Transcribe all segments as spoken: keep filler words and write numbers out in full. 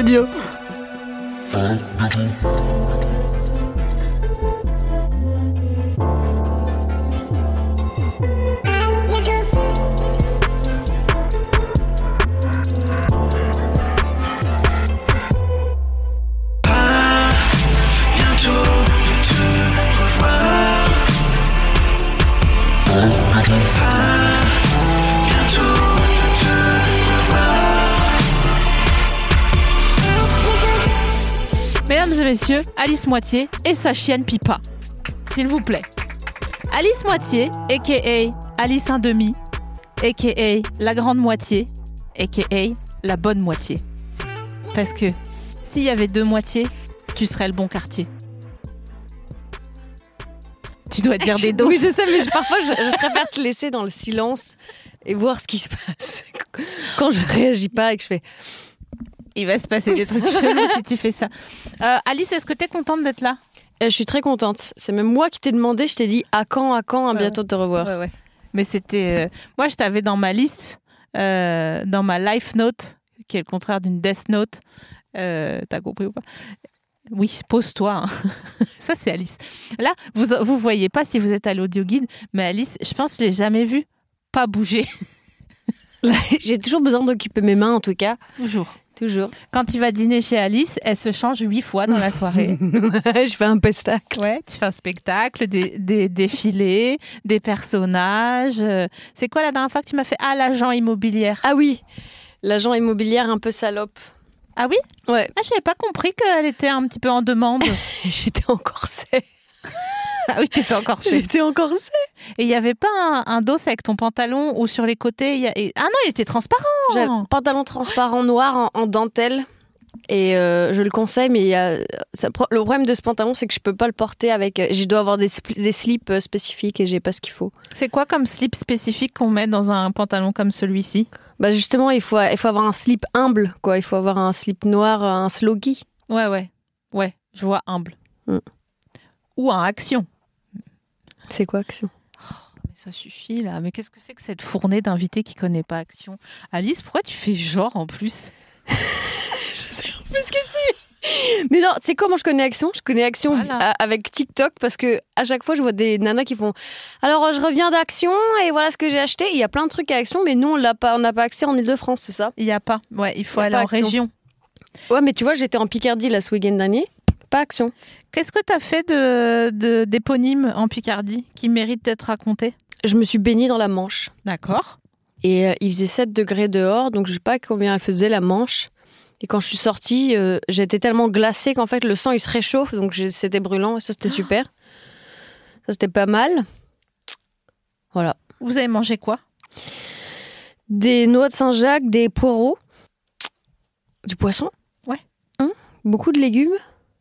l'audio. Mesdames et messieurs, Alice Moitié et sa chienne Pipa. S'il vous plaît. Alice Moitié, a k a. Alice un demi, a k a la grande moitié, a k a la bonne moitié. Parce que s'il y avait deux moitiés, tu serais le bon quartier. Tu dois dire des doses. Oui, je sais, mais je, parfois, je, je préfère te laisser dans le silence et voir ce qui se passe. Quand je réagis pas et que je fais... Il va se passer des trucs chelous si tu fais ça. Euh, Alice, est-ce que tu es contente d'être là ? Je suis très contente. C'est même moi qui t'ai demandé, je t'ai dit à quand, à quand, à bientôt ouais. de te revoir. Ouais, ouais. Mais c'était... Euh... Moi, je t'avais dans ma liste, euh, dans ma life note, qui est le contraire d'une death note. Euh, t'as compris ou pas ? Oui, pose-toi. Hein. Ça, c'est Alice. Là, vous vous voyez pas si vous êtes à l'audio guide, mais Alice, je pense que je l'ai jamais vue pas bouger. J'ai toujours besoin d'occuper mes mains, en tout cas. Toujours. Toujours. Quand tu vas dîner chez Alice, elle se change huit fois dans la soirée. Je fais un spectacle. Ouais, tu fais un spectacle, des, des défilés, des personnages. C'est quoi la dernière fois que tu m'as fait ? Ah, l'agent immobilière. Ah oui, l'agent immobilière un peu salope. Ah oui ? Ouais. Ah, j'avais pas compris qu'elle était un petit peu en demande. J'étais en corset. Ah oui, t'étais en corset. J'étais en corset. Et il y avait pas un, un dos avec ton pantalon ou sur les côtés y a... et... Ah non, il était transparent. J'avais un pantalon transparent noir en, en dentelle. Et euh, je le conseille, mais il y a... ça... le problème de ce pantalon, c'est que je peux pas le porter avec... Je dois avoir des, spli... des slips spécifiques et j'ai pas ce qu'il faut. C'est quoi comme slip spécifique qu'on met dans un pantalon comme celui-ci ? Bah justement, il faut, il faut avoir un slip humble, quoi. Il faut avoir un slip noir, un slogy. Ouais, ouais. Ouais, je vois humble. Mm. Ou un action. C'est quoi Action ? Oh, mais ça suffit là. Mais qu'est-ce que c'est que cette fournée d'invités qui connaît pas Action ? Alice, pourquoi tu fais genre en plus ? Je sais en plus que c'est. Mais non, tu sais comment je connais Action ? Je connais Action voilà. avec TikTok parce que à chaque fois je vois des nanas qui font. Alors je reviens d'Action et voilà ce que j'ai acheté. Il y a plein de trucs à Action, mais nous on l'a pas, on n'a pas accès en Île-de-France, c'est ça ? Il y a pas. Ouais, il faut aller en Action. Région. Ouais, mais tu vois, j'étais en Picardie là ce week-end dernier. Pas Action. Qu'est-ce que tu as fait de, de, d'éponyme en Picardie qui mérite d'être raconté ? Je me suis baignée dans la Manche. D'accord. Et euh, il faisait sept degrés dehors, donc je sais pas combien elle faisait la Manche. Et quand je suis sortie, euh, j'étais tellement glacée qu'en fait le sang il se réchauffe, donc c'était brûlant et ça c'était super. Ça c'était pas mal. Voilà. Vous avez mangé quoi ? Des noix de Saint-Jacques, des poireaux, du poisson. Ouais. Hum, beaucoup de légumes.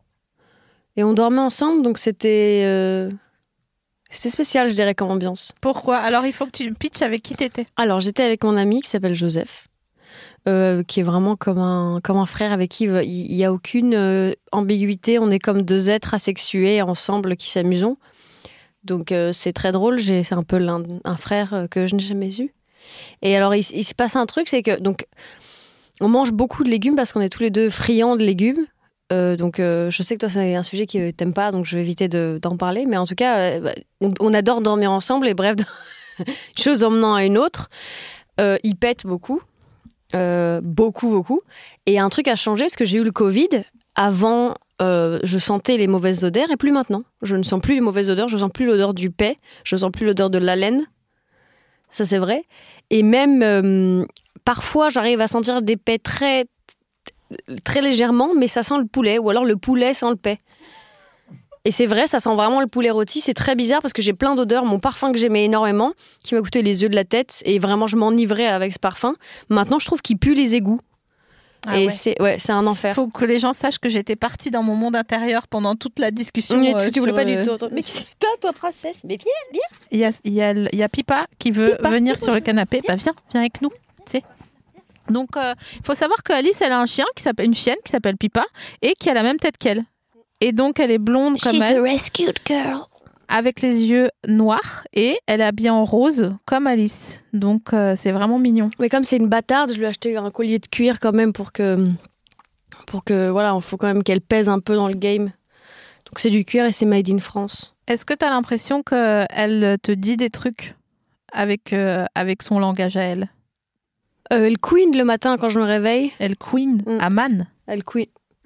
Et on dormait ensemble, donc c'était... Euh... C'était spécial, je dirais, comme ambiance. Pourquoi ? Alors, il faut que tu pitches avec qui t'étais. Alors, j'étais avec mon ami qui s'appelle Joseph, euh, qui est vraiment comme un, comme un frère avec qui il n'y a aucune euh, ambiguïté. On est comme deux êtres asexués ensemble qui s'amusent. Donc, euh, c'est très drôle. J'ai, c'est un peu l'un, un frère que je n'ai jamais eu. Et alors, il, il se passe un truc, c'est que donc, on mange beaucoup de légumes parce qu'on est tous les deux friands de légumes. Euh, donc, euh, je sais que toi, c'est un sujet que t'aimes pas, donc je vais éviter de, d'en parler. Mais en tout cas, euh, on, on adore dormir ensemble. Et bref, chose emmenant à une autre, euh, il pète beaucoup. Euh, beaucoup, beaucoup. Et un truc a changé, c'est que j'ai eu le Covid. Avant, euh, je sentais les mauvaises odeurs et plus maintenant. Je ne sens plus les mauvaises odeurs. Je ne sens plus l'odeur du paix. Je ne sens plus l'odeur de la laine. Ça, c'est vrai. Et même, euh, parfois, j'arrive à sentir des paix très... très légèrement, mais ça sent le poulet, ou alors le poulet sent le paix. Et c'est vrai, ça sent vraiment le poulet rôti. C'est très bizarre parce que j'ai plein d'odeurs. Mon parfum que j'aimais énormément, qui m'a coûté les yeux de la tête, et vraiment je m'enivrais avec ce parfum. Maintenant, je trouve qu'il pue les égouts. Ah et ouais. c'est ouais, c'est un enfer. Faut que les gens sachent que j'étais partie dans mon monde intérieur pendant toute la discussion. Mais tu, euh, tu voulais pas euh... du tout. Mais toi, toi, princesse, mais viens, viens. Il y a, il y a, il y a Pipa qui veut Pipa, venir Pipa, sur le canapé. Viens. Bah viens, viens avec nous. Tu sais. Donc, il euh, faut savoir qu'Alice, elle a un chien qui s'appelle une chienne qui s'appelle Pipa et qui a la même tête qu'elle. Et donc, elle est blonde comme She's elle. A rescued girl. Avec les yeux noirs et elle est habillée en rose comme Alice. Donc, euh, c'est vraiment mignon. Mais comme c'est une bâtarde, je lui ai acheté un collier de cuir quand même pour que pour que, voilà, il faut quand même qu'elle pèse un peu dans le game. Donc c'est du cuir et c'est made in France. Est-ce que tu as l'impression qu'elle te dit des trucs avec, euh, avec son langage à elle? euh, Elle queen le matin quand je me réveille. Elle queen mm. à Man. Elle queen.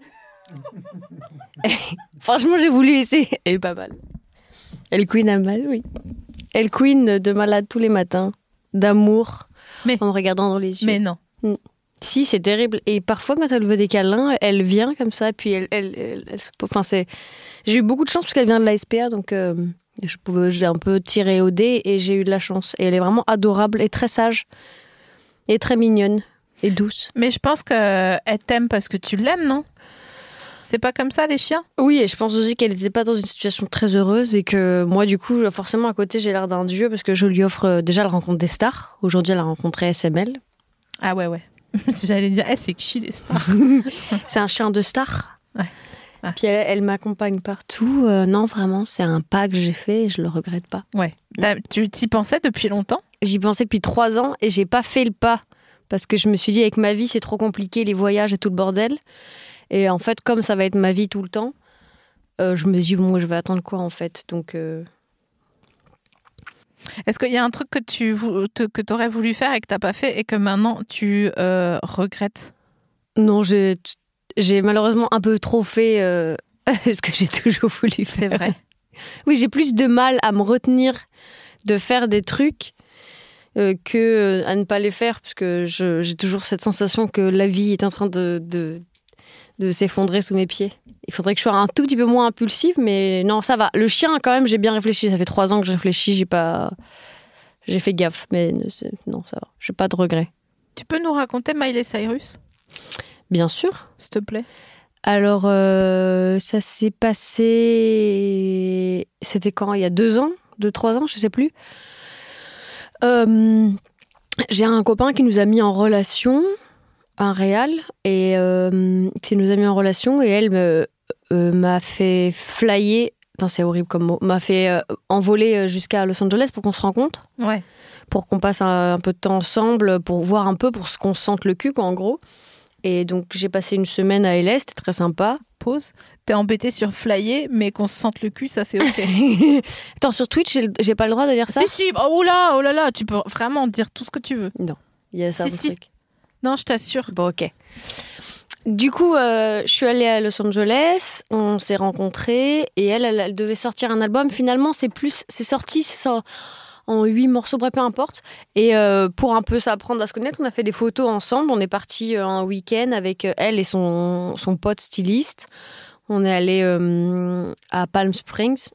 Franchement, j'ai voulu essayer. Elle est pas mal. Elle queen à Man, oui. Elle queen de malade tous les matins, d'amour, mais, en me regardant dans les yeux. Mais non. Mm. Si, c'est terrible. Et parfois, quand elle veut des câlins, elle vient comme ça, puis elle, elle, elle, elle se... Enfin, c'est... J'ai eu beaucoup de chance parce qu'elle vient de l'A S P A, donc euh, je pouvais, j'ai un peu tiré au dé et j'ai eu de la chance. Et elle est vraiment adorable et très sage, et très mignonne et douce. Mais je pense qu'elle t'aime parce que tu l'aimes, non? C'est pas comme ça, les chiens? Oui, et je pense aussi qu'elle n'était pas dans une situation très heureuse et que moi, du coup, forcément, à côté, j'ai l'air d'un dieu parce que je lui offre déjà la rencontre des stars. Aujourd'hui, elle a rencontré S M L. Ah ouais, ouais. J'allais dire, hey, c'est qui les stars? C'est un chien de star. Ouais. Ah. Puis elle, elle m'accompagne partout. Euh, non, vraiment, c'est un pas que j'ai fait et je le regrette pas. Ouais. T'as, tu t'y pensais depuis longtemps? J'y pensais depuis trois ans et j'ai pas fait le pas parce que je me suis dit, avec ma vie, c'est trop compliqué, les voyages et tout le bordel. Et en fait, comme ça va être ma vie tout le temps, euh, je me dis, bon, je vais attendre quoi, en fait? Donc... Euh... Est-ce qu'il y a un truc que tu que t'aurais voulu faire et que t'as pas fait et que maintenant tu euh, regrettes? Non, j'ai, j'ai malheureusement un peu trop fait euh, ce que j'ai toujours voulu faire. C'est vrai. Oui, j'ai plus de mal à me retenir de faire des trucs euh, que à ne pas les faire, parce que je, j'ai toujours cette sensation que la vie est en train de, de, de s'effondrer sous mes pieds. Il faudrait que je sois un tout petit peu moins impulsive, mais non, ça va. Le chien, quand même, j'ai bien réfléchi. Ça fait trois ans que je réfléchis, j'ai pas... J'ai fait gaffe, mais non, ça va. J'ai pas de regrets. Tu peux nous raconter Miley Cyrus? Bien sûr. S'il te plaît. Alors, euh, ça s'est passé... C'était quand? Il y a deux ans? Deux, trois ans, je sais plus. Euh, j'ai un copain qui nous a mis en relation... un réal et euh, qui nous a mis en relation et elle me, euh, m'a fait flyer, non, c'est horrible comme mot, m'a fait euh, envoler jusqu'à Los Angeles pour qu'on se rencontre, ouais. Pour qu'on passe un, un peu de temps ensemble, pour voir un peu, pour qu'on se sente le cul, quoi, en gros. Et donc j'ai passé une semaine à L A, c'était très sympa. Pause. T'es embêtée sur flyer, mais qu'on se sente le cul, ça c'est ok. Attends, sur Twitch, j'ai, j'ai pas le droit de dire ça? Si, si, oh là, oh là là, tu peux vraiment dire tout ce que tu veux. Non, il y a ça. Si, si. Truc. Non, je t'assure. Bon, ok. Du coup, euh, je suis allée à Los Angeles, on s'est rencontrés, et elle, elle, elle devait sortir un album. Finalement, c'est plus, c'est sorti c'est en huit morceaux, bref, peu importe. Et euh, pour un peu s'apprendre à se connaître, on a fait des photos ensemble. On est parti euh, un week-end avec elle et son, son pote styliste. On est allé euh, à Palm Springs.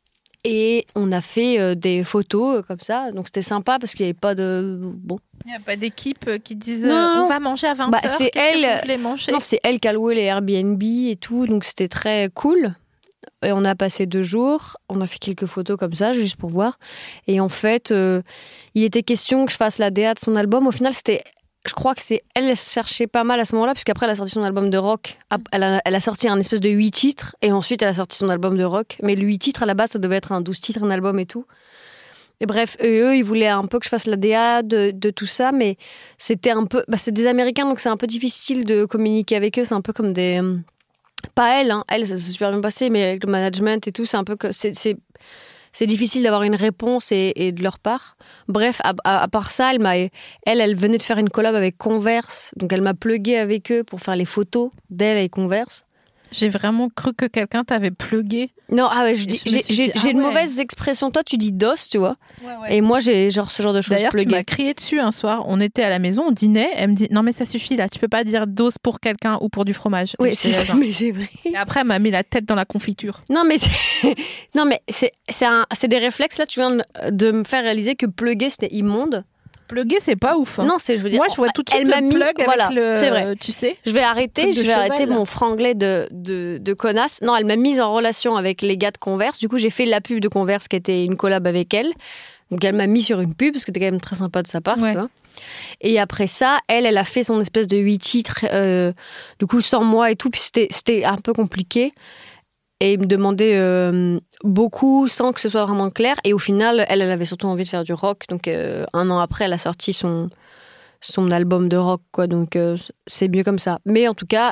Et on a fait euh, des photos euh, comme ça. Donc c'était sympa parce qu'il n'y avait pas de... Bon. Il n'y a pas d'équipe qui disent euh, on va manger à vingt heures. Bah, c'est elle, que vous voulez manger? Non, c'est elle qui a loué les Airbnb et tout. Donc c'était très cool. Et on a passé deux jours. On a fait quelques photos comme ça, juste pour voir. Et en fait, euh, il était question que je fasse la D A de son album. Au final, c'était... Je crois que c'est elle, elle cherchait pas mal à ce moment-là, puisqu'après elle a sorti son album de rock. Elle a, elle a sorti un espèce de huit titres, et ensuite elle a sorti son album de rock. Mais le huit titres, à la base, ça devait être un douze titres, un album et tout. Et bref, eux, eux ils voulaient un peu que je fasse la D A de, de tout ça, mais c'était un peu... Bah, c'est des Américains, donc c'est un peu difficile de communiquer avec eux. C'est un peu comme des... Pas elle, hein. Elle, ça s'est super bien passé, mais avec le management et tout, c'est un peu que... C'est, c'est... C'est difficile d'avoir une réponse et, et de leur part. Bref, à, à, à part ça, elle, m'a, elle, elle venait de faire une collab avec Converse. Donc, elle m'a plugué avec eux pour faire les photos d'elle et Converse. J'ai vraiment cru que quelqu'un t'avait plugué. Non, ah ouais, je dis, je j'ai, j'ai, dit, j'ai ah une ouais. mauvaise expression. Toi, tu dis dos, tu vois. Ouais, ouais. Et moi, j'ai genre ce genre de choses. D'ailleurs, pluguées. Tu m'as crié dessus un soir. On était à la maison, on dînait. Elle me dit non, mais ça suffit là. Tu peux pas dire dos pour quelqu'un ou pour du fromage. Oui, c'est, c'est, mais c'est vrai. Et après, elle m'a mis la tête dans la confiture. Non, mais c'est, non, mais c'est, c'est, un, c'est des réflexes. Là, tu viens de me faire réaliser que pluguer, c'était immonde. Pluguer, c'est pas ouf. Hein. Non, c'est, je veux dire, moi, je vois tout de suite elle le m'a mis, plug voilà, avec le. C'est vrai. Tu sais. Je vais arrêter, je vais cheval, arrêter là. mon franglais de, de, de connasse. Non, elle m'a mise en relation avec les gars de Converse. Du coup, j'ai fait la pub de Converse qui était une collab avec elle. Donc, elle m'a mis sur une pub, parce que c'était quand même très sympa de sa part. Ouais. Tu vois. Et après ça, elle, elle a fait son espèce de huit titres, euh, du coup, sans moi et tout. Puis c'était, c'était un peu compliqué. Et il me demandait euh, beaucoup sans que ce soit vraiment clair. Et au final, elle, elle avait surtout envie de faire du rock. Donc, euh, un an après, elle a sorti son, son album de rock, quoi. Donc, euh, c'est mieux comme ça. Mais en tout cas,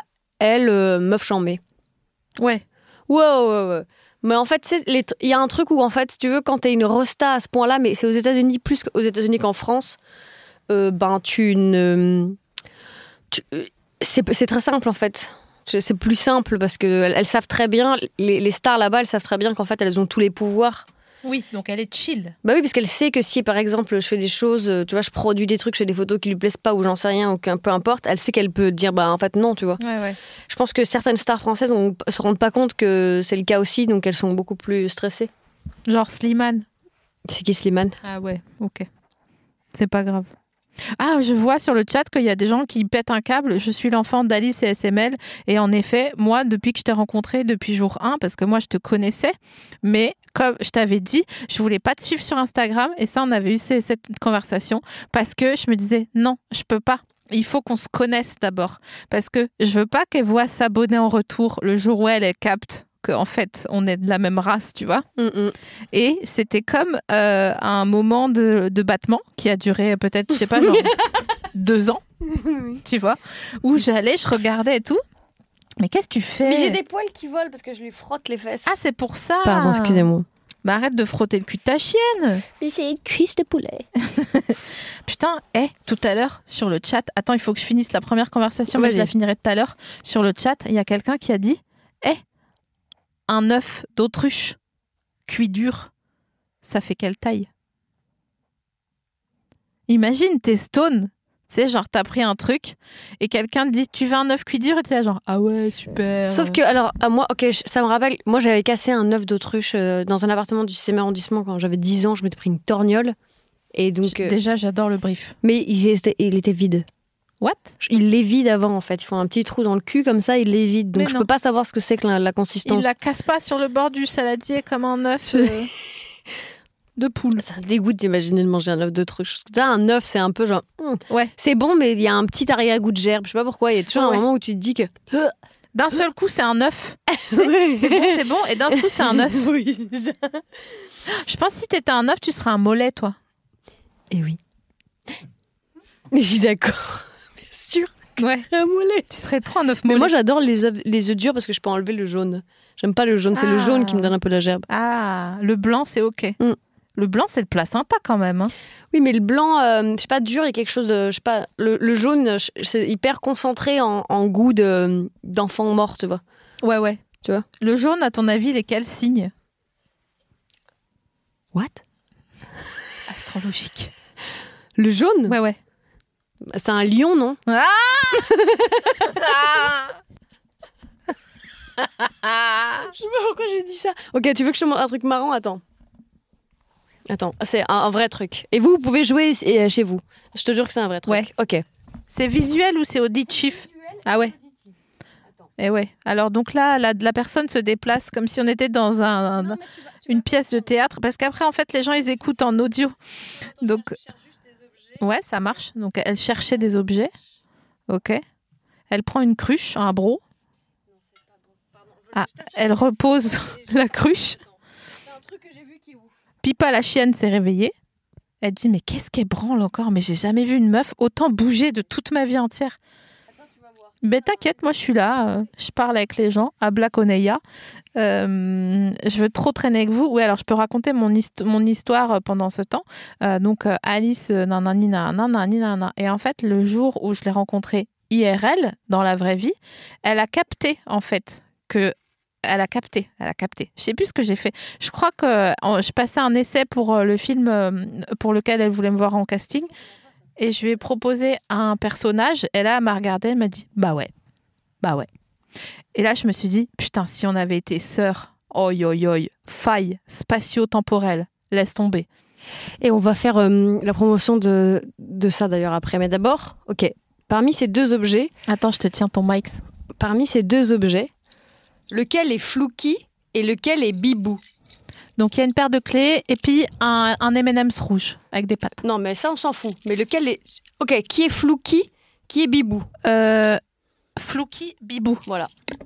elle, euh, meuf chambée. Ouais. Ouais, ouais, ouais. Mais en fait, il y a un truc où, en fait, si tu veux, quand t'es une rosta à ce point-là, mais c'est aux États-Unis, plus qu'aux États-Unis qu'en France, euh, ben, tu ne. Tu, c'est, c'est très simple, en fait. C'est plus simple parce qu'elles elles savent très bien, les, les stars là-bas, elles savent très bien qu'en fait, elles ont tous les pouvoirs. Oui, donc elle est chill. Bah oui, parce qu'elle sait que si, par exemple, je fais des choses, tu vois, je produis des trucs, je fais des photos qui lui plaisent pas ou j'en sais rien, ou peu importe, elle sait qu'elle peut dire, bah en fait, non, tu vois. Ouais, ouais. Je pense que certaines stars françaises ne se rendent pas compte que c'est le cas aussi, donc elles sont beaucoup plus stressées. Genre Slimane. C'est qui Slimane ? Ah ouais, ok. C'est pas grave. Ah, je vois sur le chat qu'il y a des gens qui pètent un câble. Je suis l'enfant d'Alice et S M L. Et en effet, moi, depuis que je t'ai rencontré, depuis jour un, parce que moi, je te connaissais, mais comme je t'avais dit, je voulais pas te suivre sur Instagram. Et ça, on avait eu cette conversation parce que je me disais, non, je peux pas. Il faut qu'on se connaisse d'abord. Parce que je veux pas qu'elle voit s'abonner en retour le jour où elle, elle capte qu'en fait, on est de la même race, tu vois. Mm-mm. Et c'était comme euh, un moment de, de battement qui a duré peut-être, je sais pas, genre deux ans, tu vois, où j'allais, je regardais et tout. Mais qu'est-ce que tu fais ? Mais j'ai des poils qui volent parce que je lui frotte les fesses. Ah, c'est pour ça. Pardon, excusez-moi. Bah arrête de frotter le cul de ta chienne. Mais c'est une cuisse de poulet. Putain, hé, hey, tout à l'heure, sur le chat, attends, il faut que je finisse la première conversation, mais je la finirai tout à l'heure. Sur le chat, il y a quelqu'un qui a dit, hé, hey, un œuf d'autruche cuit dur, ça fait quelle taille ? Imagine, t'es stone, tu sais, genre t'as pris un truc et quelqu'un te dit tu veux un œuf cuit dur et t'es là genre ah ouais super. Sauf que alors à moi, ok, ça me rappelle, moi j'avais cassé un œuf d'autruche euh, dans un appartement du sixième arrondissement quand j'avais dix ans, je m'étais pris une torgnole et donc euh, déjà j'adore le brief. Mais il était, il était vide. What ? Il les vide avant, en fait. Ils font un petit trou dans le cul, comme ça, ils les vident. Donc, je peux pas savoir ce que c'est que la, la consistance. Il la casse pas sur le bord du saladier comme un œuf euh, de poule. Ça me dégoûte d'imaginer de manger un œuf d'autruche. Parce que ça, un œuf, c'est un peu genre... Hum, ouais. C'est bon, mais il y a un petit arrière-goût de gerbe. Je sais pas pourquoi. Il y a toujours ouais. un moment où tu te dis que... D'un seul coup, c'est un œuf. C'est, oui. c'est bon, c'est bon. Et d'un seul coup, c'est un œuf. Oui, c'est ça. Je pense que si t'étais un œuf, tu serais un mollet, toi. Eh oui. Je suis d'accord. Bien sûr. Ouais. Un mollet. Tu serais trop un œuf mollet. Mais moi, j'adore les œufs, les œufs durs parce que je peux enlever le jaune. J'aime pas le jaune. C'est ah. le jaune qui me donne un peu la gerbe. Ah, le blanc, c'est OK. Mm. Le blanc, c'est le placenta quand même. Hein. Oui, mais le blanc, euh, je sais pas, dur, il y a quelque chose de... Je sais pas, le, le jaune, c'est hyper concentré en, en goût de, d'enfant mort, tu vois. Ouais, ouais. Tu vois. Le jaune, à ton avis, il est quel signe ? What ? Astrologique. Le jaune ? Ouais, ouais. C'est un lion, non ? Ah Je sais pas pourquoi j'ai dit ça. Ok, tu veux que je te montre un truc marrant ? Attends. Attends, c'est un, un vrai truc. Et vous, vous pouvez jouer et, chez vous. Je te jure que c'est un vrai truc. Ouais. Ok. C'est visuel ou c'est auditif ? Ah ouais. Et ouais. Alors donc là, la, la personne se déplace comme si on était dans un, un, non, tu vas, tu une vas pièce de théâtre. Parce qu'après, en fait, les gens, ils écoutent en audio. Attends, donc, ouais, ça marche. Donc, elle cherchait des objets. Ok. Elle prend une cruche, un bro. Non, c'est pas bon. Pardon, ah, elle repose la cruche. C'est un truc que j'ai vu qui est ouf. Pipa, la chienne, s'est réveillée. Elle dit, mais qu'est-ce qu'elle branle encore ? Mais j'ai jamais vu une meuf autant bouger de toute ma vie entière. Attends, tu vas voir. Ben t'inquiète, moi je suis là. Euh, je parle avec les gens. Habla Coneya. Euh, je veux trop traîner avec vous. Oui, alors je peux raconter mon, hist- mon histoire pendant ce temps. Euh, donc euh, Alice, nanani, nanani, nanana. Et en fait, le jour où je l'ai rencontrée I R L, dans la vraie vie, elle a capté en fait que Elle a capté, elle a capté. Je sais plus ce que j'ai fait. Je crois que euh, je passais un essai pour euh, le film euh, pour lequel elle voulait me voir en casting. Et je lui ai proposé un personnage. Et là, elle m'a regardée, elle m'a dit « Bah ouais, bah ouais ». Et là, je me suis dit « Putain, si on avait été sœurs, oi, oi, oi, faille spatio-temporelle, laisse tomber ». Et on va faire euh, la promotion de, de ça d'ailleurs après. Mais d'abord, ok, parmi ces deux objets... Attends, je te tiens ton mic. Parmi ces deux objets... Lequel est Flouki et lequel est Bibou ? Donc, il y a une paire de clés et puis un, un M and M's rouge avec des pattes. Non, mais ça, on s'en fout. Mais lequel est... Ok, qui est Flouki ? Qui est Bibou ? euh, Flouki, Bibou. Voilà.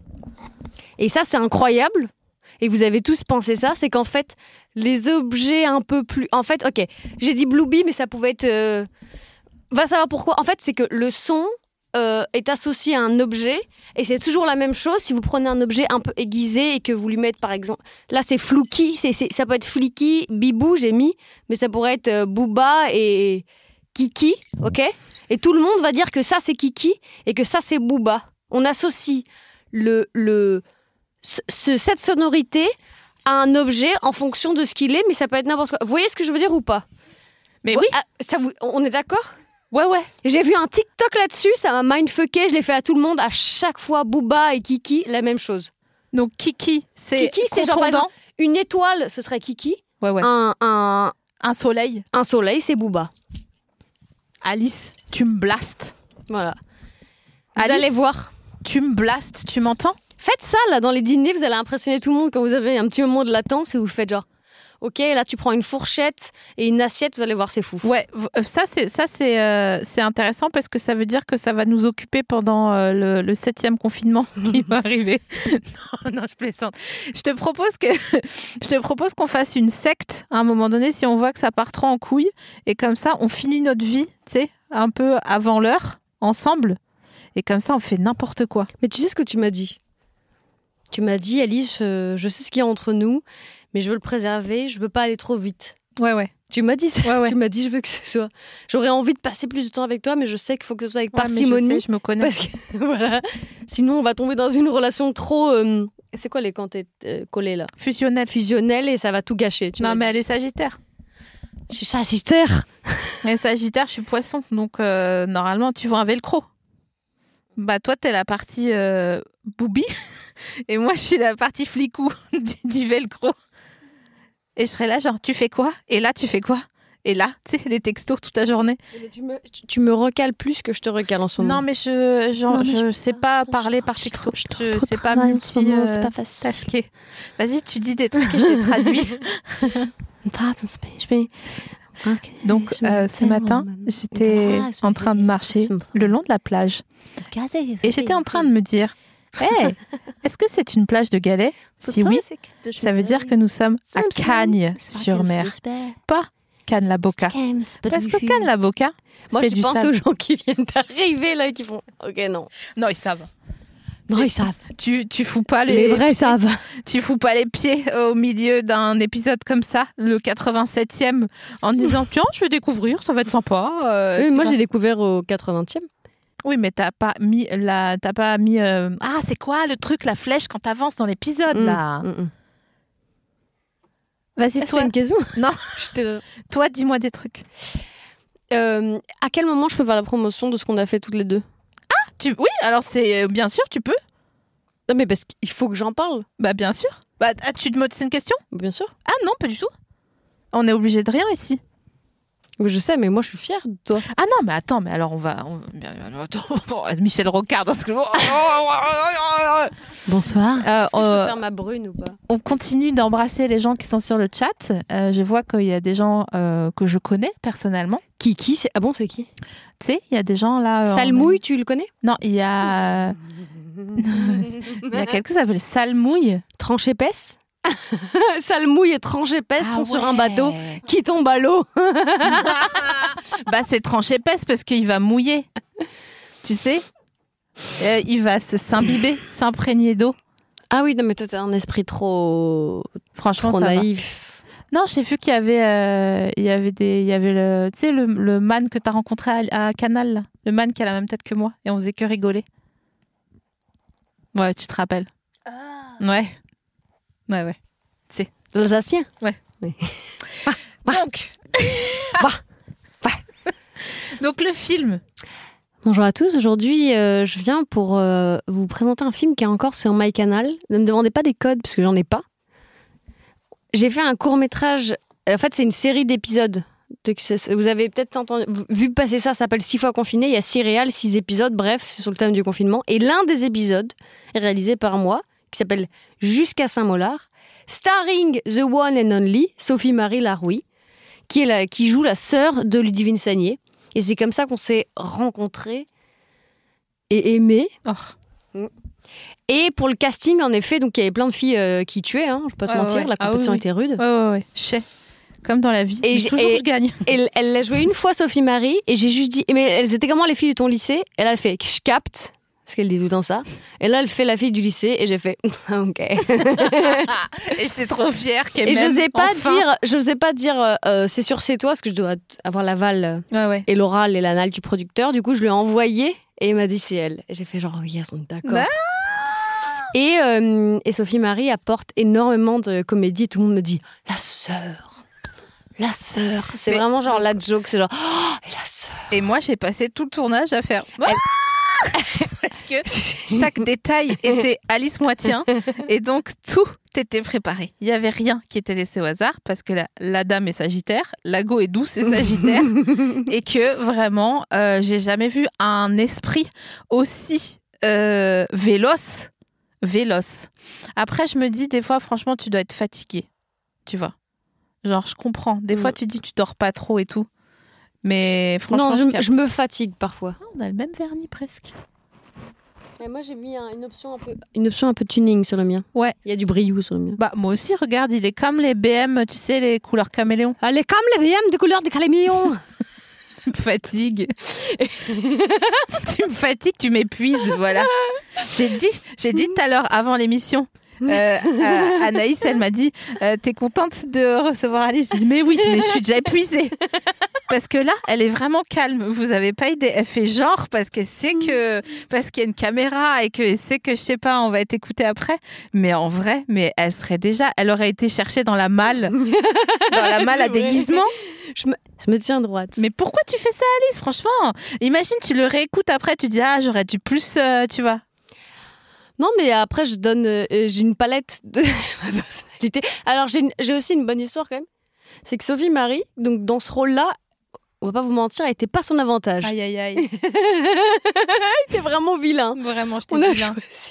Et ça, c'est incroyable. Et vous avez tous pensé ça. C'est qu'en fait, les objets un peu plus... En fait, ok, j'ai dit Blueby, mais ça pouvait être... Euh... Va savoir pourquoi. En fait, c'est que le son... euh, est associé à un objet et c'est toujours la même chose si vous prenez un objet un peu aiguisé et que vous lui mettez par exemple... Là, c'est Flouki, c'est, c'est, ça peut être Flicky, Bibou, j'ai mis, mais ça pourrait être euh, Booba et Kiki, ok ? Et tout le monde va dire que ça, c'est Kiki et que ça, c'est Booba. On associe le, le, ce, cette sonorité à un objet en fonction de ce qu'il est, mais ça peut être n'importe quoi. Vous voyez ce que je veux dire ou pas ? Mais Ouais, oui. ah, ça vous, on est d'accord ? Ouais, ouais. J'ai vu un TikTok là-dessus, ça m'a mindfucké, je l'ai fait à tout le monde, à chaque fois, Booba et Kiki, la même chose. Donc Kiki, c'est Kiki, c'est genre, par contondant. exemple, une étoile, ce serait Kiki. Ouais, ouais. Un, un, Un soleil. un soleil, c'est Booba. Alice, tu me blastes. Voilà. Vous Alice, allez voir. Tu me blastes, tu m'entends ? Faites ça, là, dans les dîners, vous allez impressionner tout le monde quand vous avez un petit moment de latence et vous faites genre, ok, là, tu prends une fourchette et une assiette, vous allez voir, c'est fou. Ouais, v- ça c'est ça c'est euh, c'est intéressant parce que ça veut dire que ça va nous occuper pendant euh, le, le septième confinement qui va arriver. Non, non, je plaisante. Je te propose que je te propose qu'on fasse une secte à un moment donné si on voit que ça part trop en couille et comme ça on finit notre vie, tu sais, un peu avant l'heure ensemble et comme ça on fait n'importe quoi. Mais tu sais ce que tu m'as dit ? Tu m'as dit, Alice, euh, je sais ce qu'il y a entre nous, mais je veux le préserver, je veux pas aller trop vite. Ouais, ouais. Tu m'as dit ça. Ouais, ouais. Tu m'as dit, je veux que ce soit. J'aurais envie de passer plus de temps avec toi, mais je sais qu'il faut que ce soit avec Ouais, mais parcimonie. je sais, je me connais. Parce que, voilà. Sinon, on va tomber dans une relation trop. euh, C'est quoi les quand t'es euh, collé là ? Fusionnel. Fusionnelle et ça va tout gâcher. Tu Non, m'as mais dit. elle est Sagittaire. Je suis Sagittaire. Mais Sagittaire, je suis Poisson, donc euh, normalement tu vois un velcro. Bah toi t'es la partie euh, boubi et moi je suis la partie flicou du, du velcro. Et je serais là genre tu fais quoi ? Et là tu fais quoi ? Et là tu sais les textos toute la journée. Mais tu, me, tu, tu me recales plus que je te recale en ce moment. Non mais je genre, Non, mais je, je sais peux pas pas, parler je- par je texto. trouve- je trouve Je trop de sais pas travail en ce multi moment, euh, c'est pas facile. tasquer. Vas-y tu dis des trucs et je les traduis. Donc euh, ce matin j'étais en train de marcher le long de la plage. Et j'étais en train de me dire, hey, est-ce que c'est une plage de galets ? Si oui, ça veut dire que nous sommes à Cagnes-sur-Mer, pas Cannes-la-Boca. Parce que Cannes-la-Boca, Moi, c'est je du pense sable. aux gens qui viennent d'arriver là et qui font ok, non. Non, ils savent. Non, C'est- ils savent. Tu, tu fous pas les, Les vrais savent. tu fous pas les pieds au milieu d'un épisode comme ça, le quatre-vingt-septième, en disant tiens, je vais découvrir, ça va être sympa. euh, Oui, tu moi, vas- j'ai découvert au quatre-vingtième. Oui, mais t'as pas mis la, t'as pas mis. euh, Ah, c'est quoi le truc, la flèche quand t'avances dans l'épisode là Mm, mm. Vas-y C'est toi, une question. Non. J'étais là. toi, dis-moi des trucs. Euh, à quel moment je peux faire la promotion de ce qu'on a fait toutes les deux ? Tu... Oui, alors c'est euh, bien sûr, tu peux. Non, mais parce qu'il faut que j'en parle. Bah bien sûr. Bah ah, tu te modes, c'est une question ? Bien sûr. Ah non, pas du tout. On est obligé de rien ici. Oui, je sais, mais moi, je suis fière de toi. Ah non, mais attends, mais alors on va. On... Attends, Michel Rocard dans ce que. Bonsoir. Euh, Est-ce que je euh, peux faire ma brune ou pas ? On continue d'embrasser les gens qui sont sur le chat. Euh, je vois qu'il y a des gens euh, que je connais personnellement. Kiki, c'est... Ah bon, c'est qui ? Tu sais, il y a des gens là. euh, Salmouille, tu le connais ? Non, il y a. Il y a quelqu'un qui s'appelle Salmouille. Tranche épaisse. Salmouille et tranche épaisse sont sur un bateau qui tombe à l'eau. Bah c'est tranche épaisse parce qu'il va mouiller. Tu sais, Euh, il va se s'imbiber, s'imprégner d'eau. Ah oui, non, mais toi, t'as un esprit trop, Franchement, trop ça va. naïf. Non, j'ai vu qu'il y avait, euh, il y avait des, il y avait le, tu sais, le, le man que t'as rencontré à, à Canal, là. Le man qui a la même tête que moi, et on faisait que rigoler. Ouais, tu te rappelles. Ouais. Ouais, ouais. C'est. L'Alsacien. Donc. Bah. Bah. Donc le film. Bonjour à tous, aujourd'hui euh, je viens pour euh, vous présenter un film qui est encore sur MyCanal. Ne me demandez pas des codes parce que j'en ai pas. J'ai fait un court-métrage, en fait c'est une série d'épisodes. Vous avez peut-être entendu, vu passer ça, ça s'appelle six fois confiné, il y a six réals, six épisodes, bref, c'est sur le thème du confinement. Et l'un des épisodes est réalisé par moi, qui s'appelle Jusqu'à Saint-Molard, starring the one and only Sophie-Marie Larouille, qui, est la, qui joue la sœur de Ludivine Sagnier. Et c'est comme ça qu'on s'est rencontrés et aimés. Oh. Et pour le casting, en effet, donc il y avait plein de filles euh, qui tuaient, hein, je vais pas te Ouais, mentir, ouais. la compétition Ah oui, oui. était rude. Ouais, ouais, ouais. Chez. Comme dans la vie. Et mais j'ai- toujours et- je gagne. Et elle l'a joué une fois, Sophie Marie, et j'ai juste dit, mais elles étaient comment les filles de ton lycée? Et là, elle fait, je capte, parce qu'elle dit tout le temps ça. Et là, elle fait la fille du lycée, et j'ai fait, ok. Et j'étais trop fière qu'elle Et m'aime. j'osais pas enfin. dire, j'osais pas dire, euh, c'est sûr, c'est toi, parce que je dois avoir l'aval Ouais, ouais. et l'oral et l'anal du producteur. Du coup, je lui ai envoyé, et il m'a dit, c'est elle. Et j'ai fait genre, yes, on est d'accord. Ah Et, euh, et Sophie Marie apporte énormément de comédie, et tout le monde me dit, la sœur. La sœur, c'est Mais vraiment genre donc- la joke, c'est genre oh, et la sœur. Et moi, j'ai passé tout le tournage à faire. Ah Parce que chaque détail était Alice Moitien. Et donc, tout était préparé. Il n'y avait rien qui était laissé au hasard parce que la, la dame est sagittaire, la go est douce et sagittaire. Et que vraiment, euh, j'ai jamais vu un esprit aussi euh, véloce. Véloce. Après, je me dis, des fois, franchement, tu dois être fatigué. Tu vois. Genre, je comprends. Des fois, Ouais. tu dis, tu dors pas trop et tout. Mais franchement, Non, je je, capte. je me fatigue parfois. On a le même vernis presque. Mais moi j'ai mis un- une option un peu une option un peu tuning sur le mien. Ouais. Il y a du brillant sur le mien. Bah, moi aussi, regarde, il est comme les B M, tu sais, les couleurs caméléon. Allez, comme les B M de couleur des calémions. Tu me fatigues. tu me fatigues, tu m'épuises, voilà. J'ai dit, j'ai dit tout à l'heure, avant l'émission, euh, euh, Anaïs, elle m'a dit, euh, t'es contente de recevoir Alice? Je dis, mais oui, mais je suis déjà épuisée. Parce que là, elle est vraiment calme. Vous avez pas idée. Elle fait genre parce qu'elle sait que, parce qu'il y a une caméra et qu'elle sait que, je sais pas, on va être écouté après. Mais en vrai, mais elle serait déjà, elle aurait été cherchée dans la malle, dans la malle à C'est vrai. déguisement. Je me, je me tiens droite. Mais pourquoi tu fais ça, Alice? Franchement, imagine, tu le réécoutes après, tu dis, ah, j'aurais dû plus, euh, tu vois. Non, mais après je donne euh, j'ai une palette de ma personnalité. Alors j'ai une- j'ai aussi une bonne histoire quand même. C'est que Sophie Marie, donc dans ce rôle-là, on va pas vous mentir, elle était pas son avantage. Aïe, aïe, aïe. Elle était vraiment vilain. Vraiment, je On t'ai a dit là. choisi.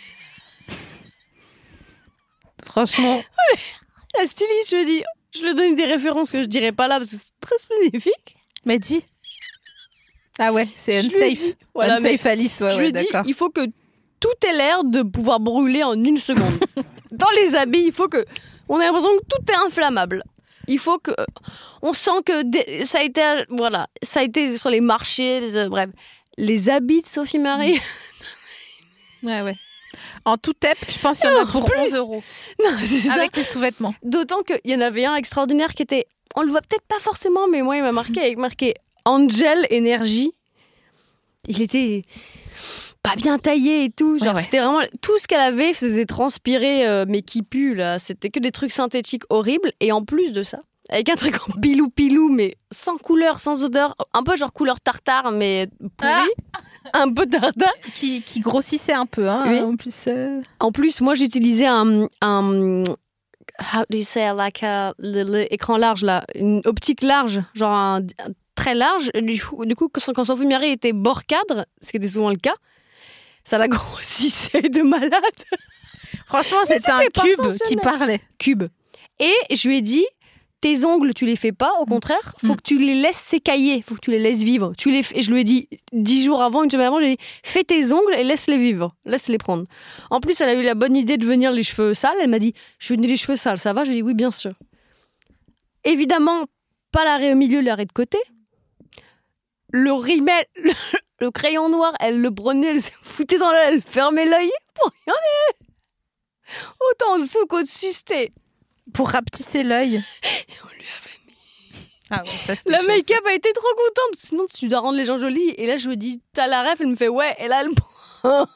Franchement. La styliste, je lui dis, je lui donne des références que je dirais pas là parce que c'est très spécifique. Mais dis. Ah ouais, c'est Je lui ai unsafe. dit, voilà, mais unsafe Alice, ouais, je ouais, lui ai dit, d'accord. il faut que tout ait l'air de pouvoir brûler en une seconde. Dans les habits, il faut que on ait l'impression que tout est inflammable. Il faut que on sent que des- ça a été voilà, ça a été sur les marchés, les- euh, bref, les habits de Sophie Marie. Ouais, ouais. En tout tep, je pense qu'il y en a pour plus. onze euros. Non, c'est ça. Avec les sous-vêtements. D'autant qu'il y en avait un extraordinaire qui était, on le voit peut-être pas forcément, mais moi il m'a marqué avec marqué Angel Énergie. Il était pas bien taillé et tout. Genre, Ouais, ouais. c'était vraiment tout ce qu'elle avait faisait transpirer, euh, mais qui pue là. C'était que des trucs synthétiques horribles. Et en plus de ça, avec un truc en pilou pilou, mais sans couleur, sans odeur, un peu genre couleur tartare, mais pourri. Un peu tartare. Qui, qui grossissait un peu, hein. Oui. En plus. euh, En plus, moi j'utilisais un, un how do you say like a- le, le écran large là, une optique large, genre un, un très large. Du coup, du coup, quand, quand Sophie Marie était bord cadre, ce qui était souvent le cas, ça la grossissait de malade. Franchement, j'étais un c'était pas cube qui intentionnel. parlait. Cube. Et je lui ai dit, tes ongles, tu les fais pas, au contraire, faut Mm. que tu les laisses s'écailler, faut que tu les laisses vivre. Tu les fais- et je lui ai dit, dix jours avant, une semaine avant, je lui ai dit, fais tes ongles et laisse-les vivre, laisse-les prendre. En plus, elle a eu la bonne idée de venir les cheveux sales. Elle m'a dit, je veux venir les cheveux sales, ça va? J'ai dit, oui, bien sûr. Évidemment, pas l'arrêt au milieu, l'arrêt de côté. Le rimel, le, le crayon noir, elle le prenait, elle se foutait dans l'œil, elle fermait l'œil pour rien dire. Autant en dessous qu'au-dessus, c'était. Pour rapetisser l'œil. On lui avait mis. Ah ouais, ça c'était La chaud, make-up a été trop contente. Sinon, tu dois rendre les gens jolis. Et là, je me dis, t'as la ref, elle me fait ouais. Et là, elle prend.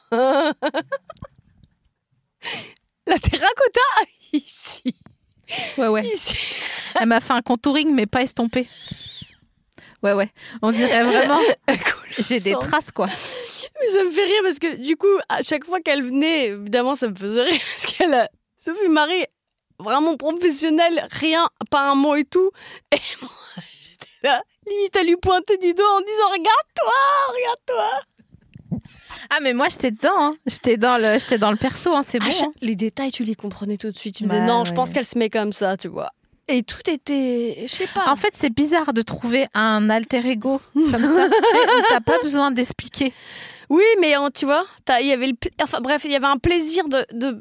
La terracotta, ici. ça. Ouais, ouais. Ici. Elle m'a fait un contouring, mais pas estompé. Ouais, ouais. On dirait vraiment. J'ai des traces, quoi. Mais ça me fait rire parce que du coup, à chaque fois qu'elle venait, évidemment, ça me faisait rire parce qu'elle a. Sophie Marie, vraiment professionnelle, rien, pas un mot et tout. Et moi, j'étais là, limite à lui pointer du doigt en disant regarde-toi, regarde-toi. Ah, mais moi, j'étais dedans. Hein. J'étais dans le, j'étais dans le perso. Hein. C'est À bon. chaque- hein. Les détails, tu les comprenais tout de suite. Tu me Bah, disais non, je ouais. pense qu'elle se met comme ça, tu vois. Et tout était, je sais pas. En fait, c'est bizarre de trouver un alter ego comme ça. Tu sais, où t'as pas besoin d'expliquer. Oui, mais euh, tu vois, t'as- il y avait le, pla- enfin bref, il y avait un plaisir de, de